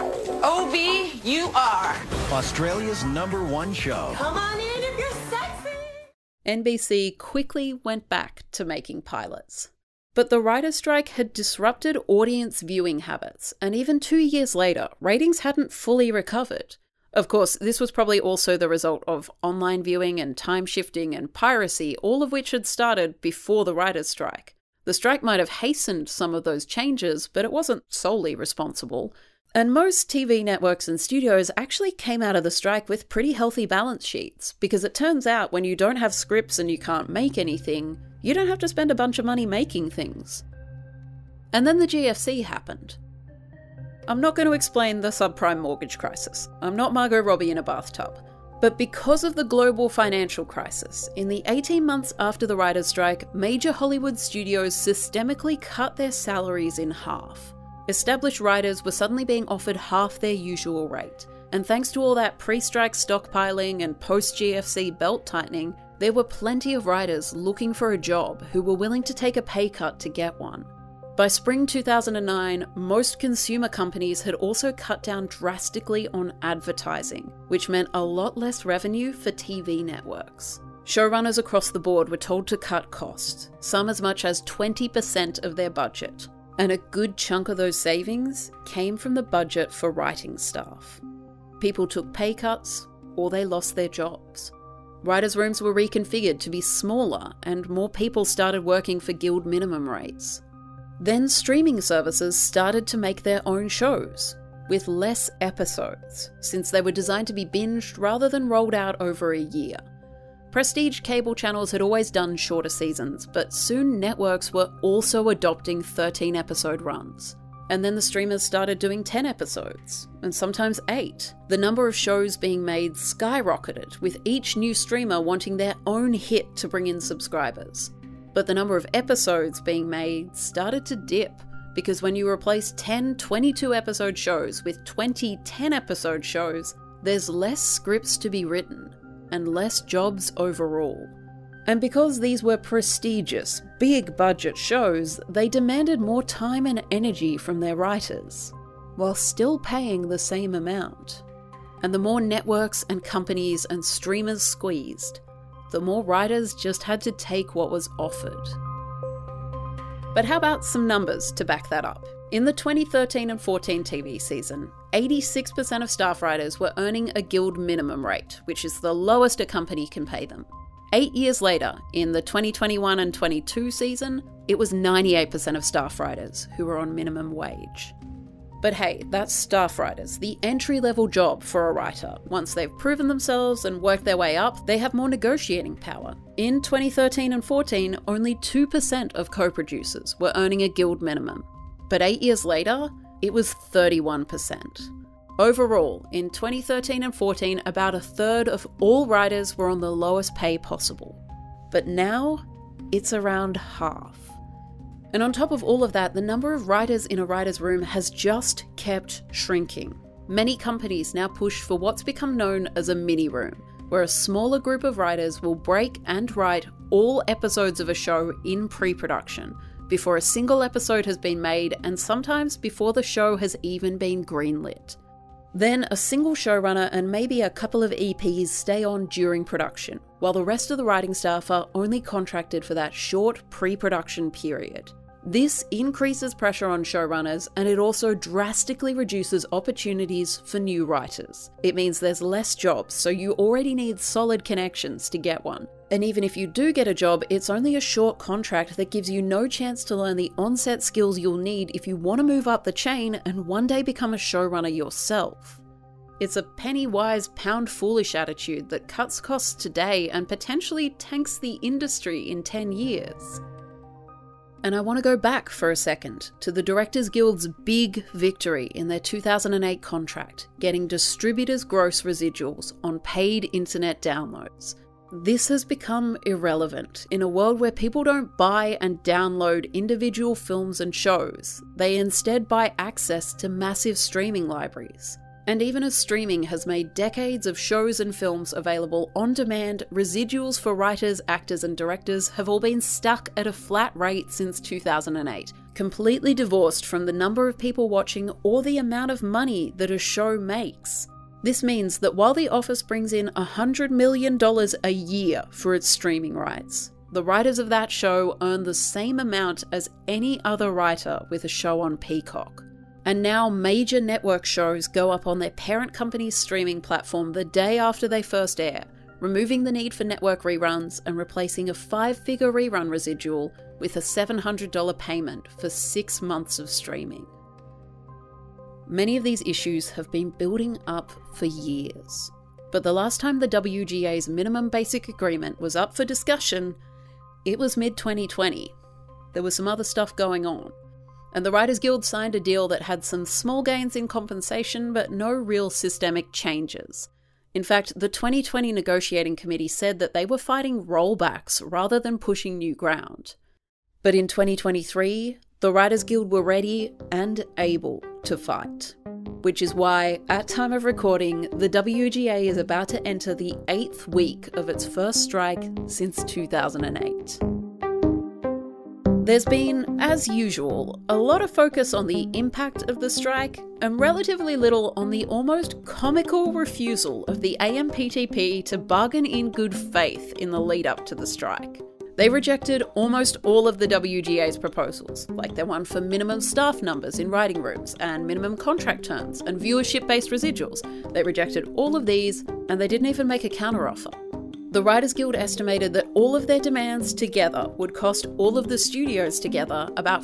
O-B-U-R. Australia's #1 show. Come on in if you're sexy. NBC quickly went back to making pilots. But the writers' strike had disrupted audience viewing habits, and even 2 years later, ratings hadn't fully recovered. Of course, this was probably also the result of online viewing and time shifting and piracy, all of which had started before the writers' strike. The strike might have hastened some of those changes, but it wasn't solely responsible. And most TV networks and studios actually came out of the strike with pretty healthy balance sheets, because it turns out when you don't have scripts and you can't make anything, you don't have to spend a bunch of money making things. And then the GFC happened. I'm not going to explain the subprime mortgage crisis. I'm not Margot Robbie in a bathtub. But because of the global financial crisis, in the 18 months after the writers' strike, major Hollywood studios systemically cut their salaries in half. Established writers were suddenly being offered half their usual rate. And thanks to all that pre-strike stockpiling and post-GFC belt tightening, there were plenty of writers looking for a job who were willing to take a pay cut to get one. By spring 2009, most consumer companies had also cut down drastically on advertising, which meant a lot less revenue for TV networks. Showrunners across the board were told to cut costs, some as much as 20% of their budget, and a good chunk of those savings came from the budget for writing staff. People took pay cuts, or they lost their jobs. Writers' rooms were reconfigured to be smaller, and more people started working for guild minimum rates. Then streaming services started to make their own shows, with less episodes, since they were designed to be binged rather than rolled out over a year. Prestige cable channels had always done shorter seasons, but soon networks were also adopting 13-episode runs. And then the streamers started doing 10 episodes, and sometimes 8. The number of shows being made skyrocketed, with each new streamer wanting their own hit to bring in subscribers. But the number of episodes being made started to dip, because when you replace 10 22-episode shows with 20 10-episode shows, there's less scripts to be written, and less jobs overall. And because these were prestigious, big-budget shows, they demanded more time and energy from their writers, while still paying the same amount. And the more networks and companies and streamers squeezed, the more writers just had to take what was offered. But how about some numbers to back that up? In the 2013 and 14 TV season, 86% of staff writers were earning a guild minimum rate, which is the lowest a company can pay them. 8 years later, in the 2021 and 22 season, it was 98% of staff writers who were on minimum wage. But hey, that's staff writers, the entry-level job for a writer. Once they've proven themselves and worked their way up, they have more negotiating power. In 2013 and 14, only 2% of co-producers were earning a guild minimum. But 8 years later, it was 31%. Overall, in 2013 and 14, about a third of all writers were on the lowest pay possible. But now, it's around half. And on top of all of that, the number of writers in a writer's room has just kept shrinking. Many companies now push for what's become known as a mini room, where a smaller group of writers will break and write all episodes of a show in pre-production, before a single episode has been made, and sometimes before the show has even been greenlit. Then a single showrunner and maybe a couple of EPs stay on during production, while the rest of the writing staff are only contracted for that short pre-production period. This increases pressure on showrunners, and it also drastically reduces opportunities for new writers. It means there's less jobs, so you already need solid connections to get one. And even if you do get a job, it's only a short contract that gives you no chance to learn the on-set skills you'll need if you want to move up the chain and one day become a showrunner yourself. It's a penny-wise, pound-foolish attitude that cuts costs today and potentially tanks the industry in 10 years. And I want to go back for a second to the Directors Guild's big victory in their 2008 contract, getting distributors' gross residuals on paid internet downloads. This has become irrelevant in a world where people don't buy and download individual films and shows. They instead buy access to massive streaming libraries. And even as streaming has made decades of shows and films available on demand, residuals for writers, actors, and directors have all been stuck at a flat rate since 2008, completely divorced from the number of people watching or the amount of money that a show makes. This means that while The Office brings in $100 million a year for its streaming rights, the writers of that show earn the same amount as any other writer with a show on Peacock. And now major network shows go up on their parent company's streaming platform the day after they first air, removing the need for network reruns and replacing a 5-figure rerun residual with a $700 payment for 6 months of streaming. Many of these issues have been building up for years, but the last time the WGA's minimum basic agreement was up for discussion, it was mid-2020. There was some other stuff going on, and the Writers Guild signed a deal that had some small gains in compensation but no real systemic changes. In fact, the 2020 negotiating committee said that they were fighting rollbacks rather than pushing new ground. But in 2023, the Writers Guild were ready and able to fight. Which is why, at time of recording, the WGA is about to enter the 8th week of its first strike since 2008. There's been, as usual, a lot of focus on the impact of the strike and relatively little on the almost comical refusal of the AMPTP to bargain in good faith in the lead up to the strike. They rejected almost all of the WGA's proposals, like their one for minimum staff numbers in writing rooms and minimum contract terms and viewership-based residuals. They rejected all of these, and they didn't even make a counteroffer. The Writers Guild estimated that all of their demands together would cost all of the studios together about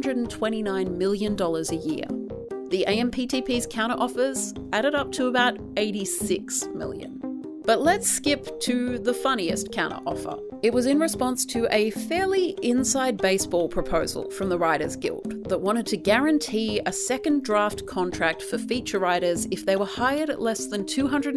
$429 million a year. The AMPTP's counteroffers added up to about $86 million. But let's skip to the funniest counteroffer. It was in response to a fairly inside baseball proposal from the Writers Guild that wanted to guarantee a second draft contract for feature writers if they were hired at less than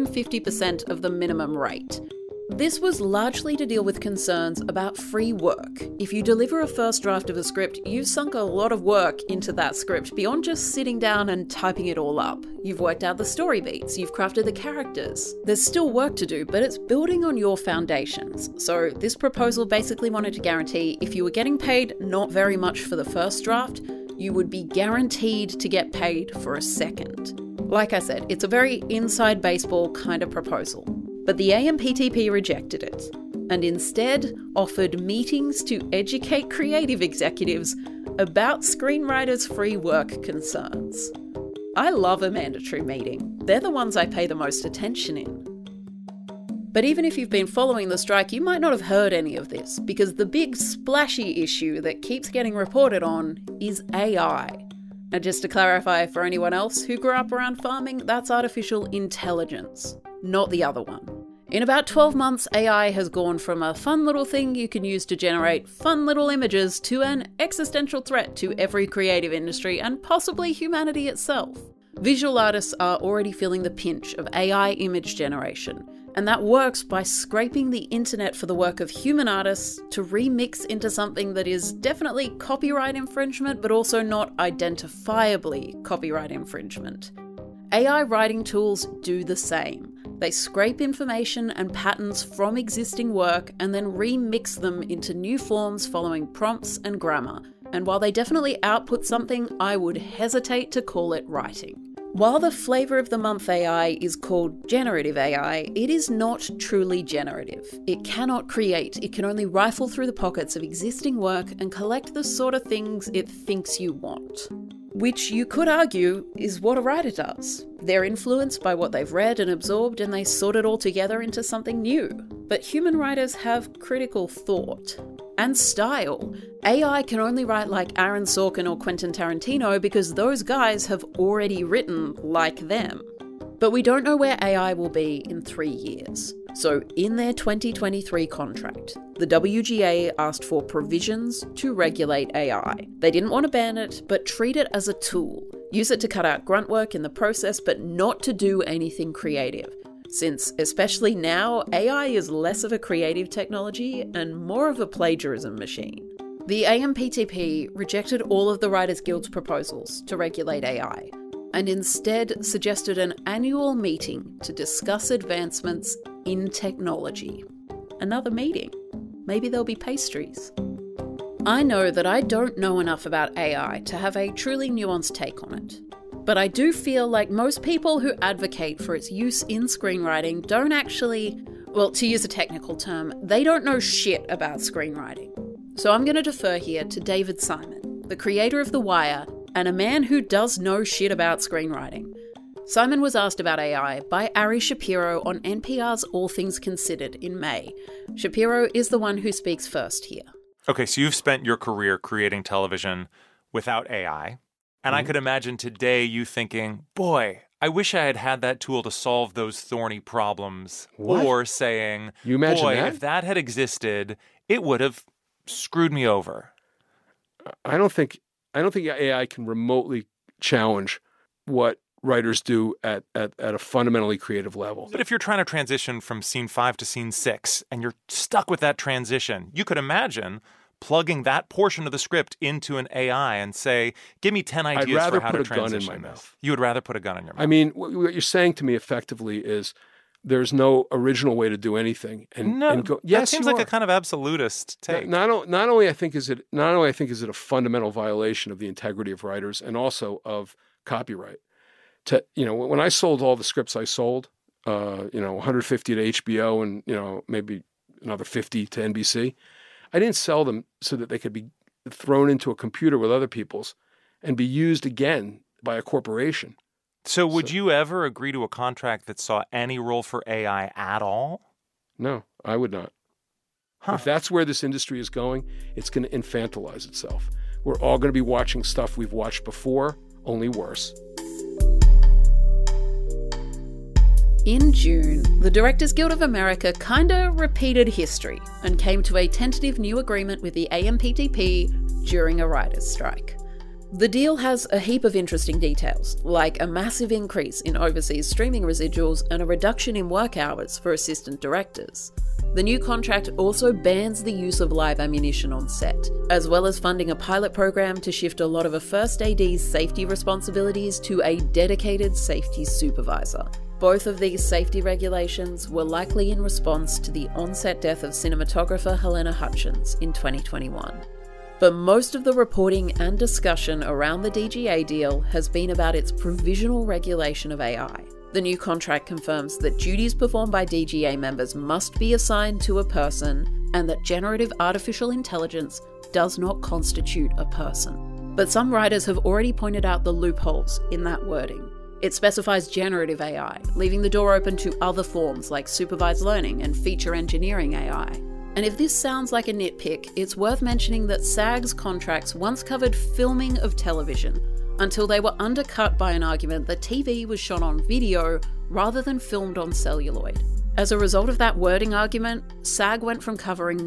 250% of the minimum rate. This was largely to deal with concerns about free work. If you deliver a first draft of a script, you've sunk a lot of work into that script beyond just sitting down and typing it all up. You've worked out the story beats, you've crafted the characters. There's still work to do, but it's building on your foundations. So this proposal basically wanted to guarantee if you were getting paid not very much for the first draft, you would be guaranteed to get paid for a second. Like I said, it's a very inside baseball kind of proposal. But the AMPTP rejected it, and instead offered meetings to educate creative executives about screenwriters' free work concerns. I love a mandatory meeting. They're the ones I pay the most attention in. But even if you've been following the strike, you might not have heard any of this, because the big splashy issue that keeps getting reported on is AI. And just to clarify for anyone else who grew up around farming, that's artificial intelligence, not the other one. In about 12 months, AI has gone from a fun little thing you can use to generate fun little images to an existential threat to every creative industry and possibly humanity itself. Visual artists are already feeling the pinch of AI image generation, and that works by scraping the internet for the work of human artists to remix into something that is definitely copyright infringement, but also not identifiably copyright infringement. AI writing tools do the same. They scrape information and patterns from existing work and then remix them into new forms following prompts and grammar. And while they definitely output something, I would hesitate to call it writing. While the flavour of the month AI is called generative AI, it is not truly generative. It cannot create, it can only rifle through the pockets of existing work and collect the sort of things it thinks you want. Which you could argue is what a writer does. They're influenced by what they've read and absorbed, and they sort it all together into something new. But human writers have critical thought and style. AI can only write like Aaron Sorkin or Quentin Tarantino because those guys have already written like them. But we don't know where AI will be in 3 years. So in their 2023 contract, the WGA asked for provisions to regulate AI. They didn't want to ban it, but treat it as a tool. Use it to cut out grunt work in the process, but not to do anything creative. Since, especially now, AI is less of a creative technology and more of a plagiarism machine. The AMPTP rejected all of the Writers Guild's proposals to regulate AI, and instead suggested an annual meeting to discuss advancements in technology. Another meeting. Maybe there'll be pastries. I know that I don't know enough about AI to have a truly nuanced take on it. But I do feel like most people who advocate for its use in screenwriting don't actually, well, to use a technical term, they don't know shit about screenwriting. So I'm going to defer here to David Simon, the creator of The Wire, and a man who does know shit about screenwriting. Simon was asked about AI by Ari Shapiro on NPR's All Things Considered in May. Shapiro is the one who speaks first here. Okay, so you've spent your career creating television without AI. And I could imagine today you thinking, boy, I wish I had had that tool to solve those thorny problems. What? Or saying, you imagine boy, that? If that had existed, it would have screwed me over. I don't think AI can remotely challenge what writers do at a fundamentally creative level. But if you're trying to transition from scene 5 to scene 6 and you're stuck with that transition, you could imagine plugging that portion of the script into an AI and say, give me 10 ideas for how to transition. I'd rather put a gun in my mouth. You would rather put a gun in your mouth. I mean, what you're saying to me effectively is there's no original way to do anything. And go, yes, that seems like a kind of absolutist take. Not only I think is it a fundamental violation of the integrity of writers and also of copyright. When I sold all the scripts I sold, 150 to HBO and maybe another 50 to NBC, I didn't sell them so that they could be thrown into a computer with other people's and be used again by a corporation. So would you ever agree to a contract that saw any role for AI at all? No, I would not. If that's where this industry is going, it's going to infantilize itself. We're all going to be watching stuff we've watched before, only worse. In June, the Directors Guild of America kinda repeated history and came to a tentative new agreement with the AMPTP during a writers' strike. The deal has a heap of interesting details, like a massive increase in overseas streaming residuals and a reduction in work hours for assistant directors. The new contract also bans the use of live ammunition on set, as well as funding a pilot program to shift a lot of a first AD's safety responsibilities to a dedicated safety supervisor. Both of these safety regulations were likely in response to the on-set death of cinematographer Helena Hutchins in 2021. But most of the reporting and discussion around the DGA deal has been about its provisional regulation of AI. The new contract confirms that duties performed by DGA members must be assigned to a person and that generative artificial intelligence does not constitute a person. But some writers have already pointed out the loopholes in that wording. It specifies generative AI, leaving the door open to other forms like supervised learning and feature engineering AI. And if this sounds like a nitpick, it's worth mentioning that SAG's contracts once covered filming of television, until they were undercut by an argument that TV was shot on video rather than filmed on celluloid. As a result of that wording argument, SAG went from covering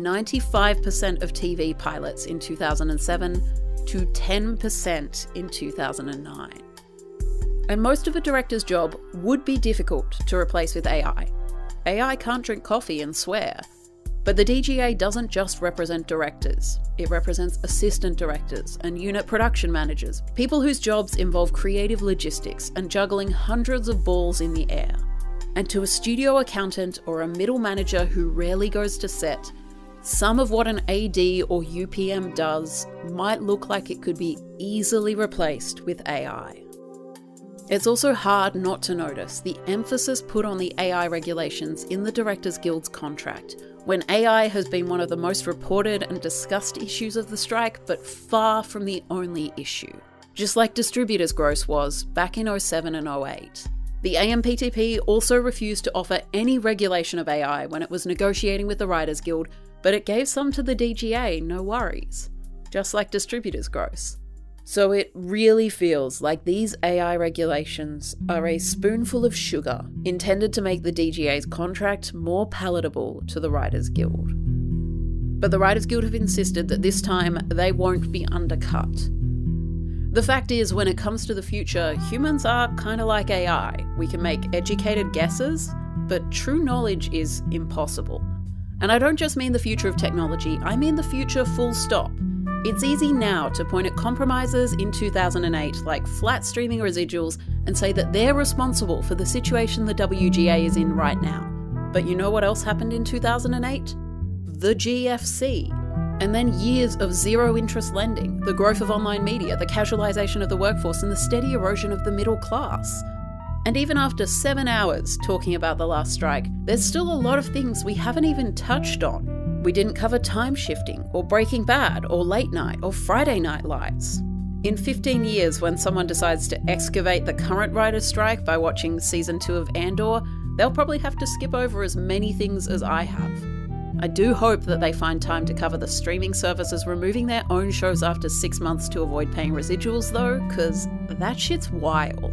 95% of TV pilots in 2007 to 10% in 2009. And most of a director's job would be difficult to replace with AI. AI can't drink coffee and swear. But the DGA doesn't just represent directors. It represents assistant directors and unit production managers, people whose jobs involve creative logistics and juggling hundreds of balls in the air. And to a studio accountant or a middle manager who rarely goes to set, some of what an AD or UPM does might look like it could be easily replaced with AI. It's also hard not to notice the emphasis put on the AI regulations in the Directors Guild's contract, when AI has been one of the most reported and discussed issues of the strike, but far from the only issue. Just like distributors' gross was back in 07 and 08. The AMPTP also refused to offer any regulation of AI when it was negotiating with the Writers Guild, but it gave some to the DGA, no worries. Just like distributors' gross. So it really feels like these AI regulations are a spoonful of sugar intended to make the DGA's contract more palatable to the Writers Guild. But the Writers Guild have insisted that this time they won't be undercut. The fact is, when it comes to the future, humans are kind of like AI. We can make educated guesses, but true knowledge is impossible. And I don't just mean the future of technology, I mean the future full stop. It's easy now to point at compromises in 2008 like flat streaming residuals and say that they're responsible for the situation the WGA is in right now. But you know what else happened in 2008? The GFC. And then years of zero-interest lending, the growth of online media, the casualisation of the workforce, and the steady erosion of the middle class. And even after 7 hours talking about the last strike, there's still a lot of things we haven't even touched on. We didn't cover time shifting, or Breaking Bad, or Late Night, or Friday Night Lights. In 15 years, when someone decides to excavate the current writer's strike by watching season 2 of Andor, they'll probably have to skip over as many things as I have. I do hope that they find time to cover the streaming services removing their own shows after 6 months to avoid paying residuals though, cause that shit's wild.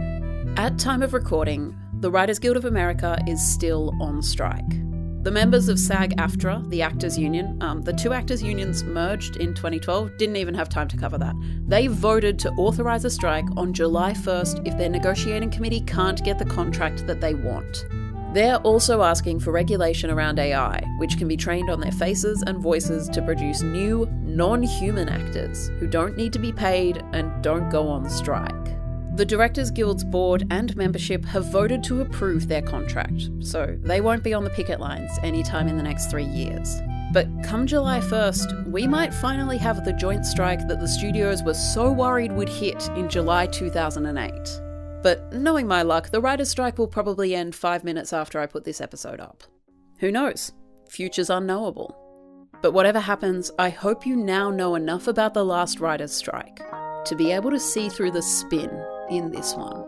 At time of recording, the Writers Guild of America is still on strike. The members of SAG-AFTRA, the actors union, the two actors unions merged in 2012, didn't even have time to cover that. They voted to authorise a strike on July 1st if their negotiating committee can't get the contract that they want. They're also asking for regulation around AI, which can be trained on their faces and voices to produce new, non-human actors who don't need to be paid and don't go on strike. The Directors Guild's board and membership have voted to approve their contract, so they won't be on the picket lines anytime in the next 3 years. But come July 1st, we might finally have the joint strike that the studios were so worried would hit in July 2008. But knowing my luck, the writer's strike will probably end 5 minutes after I put this episode up. Who knows? Future's unknowable. But whatever happens, I hope you now know enough about the last writer's strike to be able to see through the spin in this one.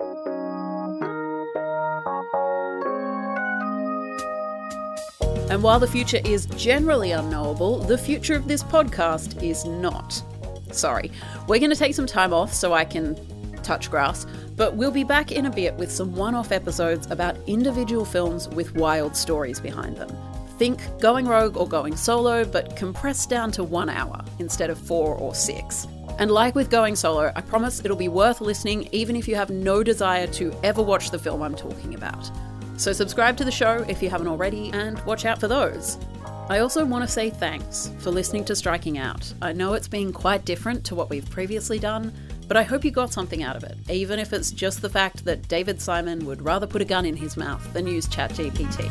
And while the future is generally unknowable, the future of this podcast is not. Sorry, we're going to take some time off so I can touch grass, but we'll be back in a bit with some one-off episodes about individual films with wild stories behind them. Think Going Rogue or Going Solo, but compressed down to 1 hour instead of 4 or 6. And like with Going Solo, I promise it'll be worth listening even if you have no desire to ever watch the film I'm talking about. So subscribe to the show if you haven't already, and watch out for those. I also want to say thanks for listening to Striking Out. I know it's been quite different to what we've previously done, but I hope you got something out of it, even if it's just the fact that David Simon would rather put a gun in his mouth than use ChatGPT.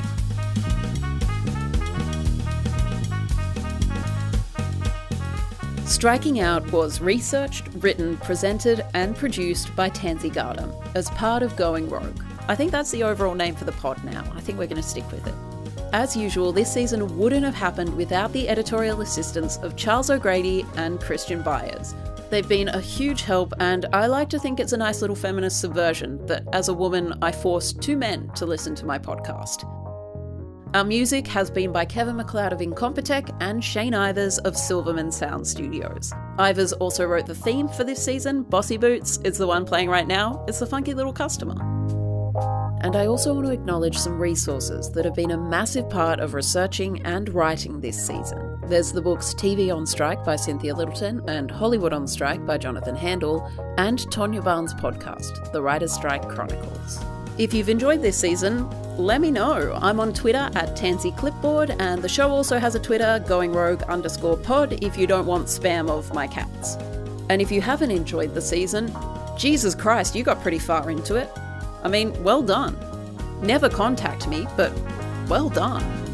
Striking Out was researched, written, presented, and produced by Tansy Gardam as part of Going Rogue. I think that's the overall name for the pod now. I think we're going to stick with it. As usual, this season wouldn't have happened without the editorial assistance of Charles O'Grady and Christian Byers. They've been a huge help, and I like to think it's a nice little feminist subversion that, as a woman, I forced 2 men to listen to my podcast. Our music has been by Kevin MacLeod of Incompetech and Shane Ivers of Silverman Sound Studios. Ivers also wrote the theme for this season. Bossy Boots is the one playing right now. It's the funky little customer. And I also want to acknowledge some resources that have been a massive part of researching and writing this season. There's the books TV on Strike by Cynthia Littleton and Hollywood on Strike by Jonathan Handel, and Tonya Barnes' podcast, The Writer's Strike Chronicles. If you've enjoyed this season, let me know. I'm on Twitter at TansyClipboard, and the show also has a Twitter, GoingRogue_pod, if you don't want spam of my cats. And if you haven't enjoyed the season, Jesus Christ, you got pretty far into it. I mean, well done. Never contact me, but well done.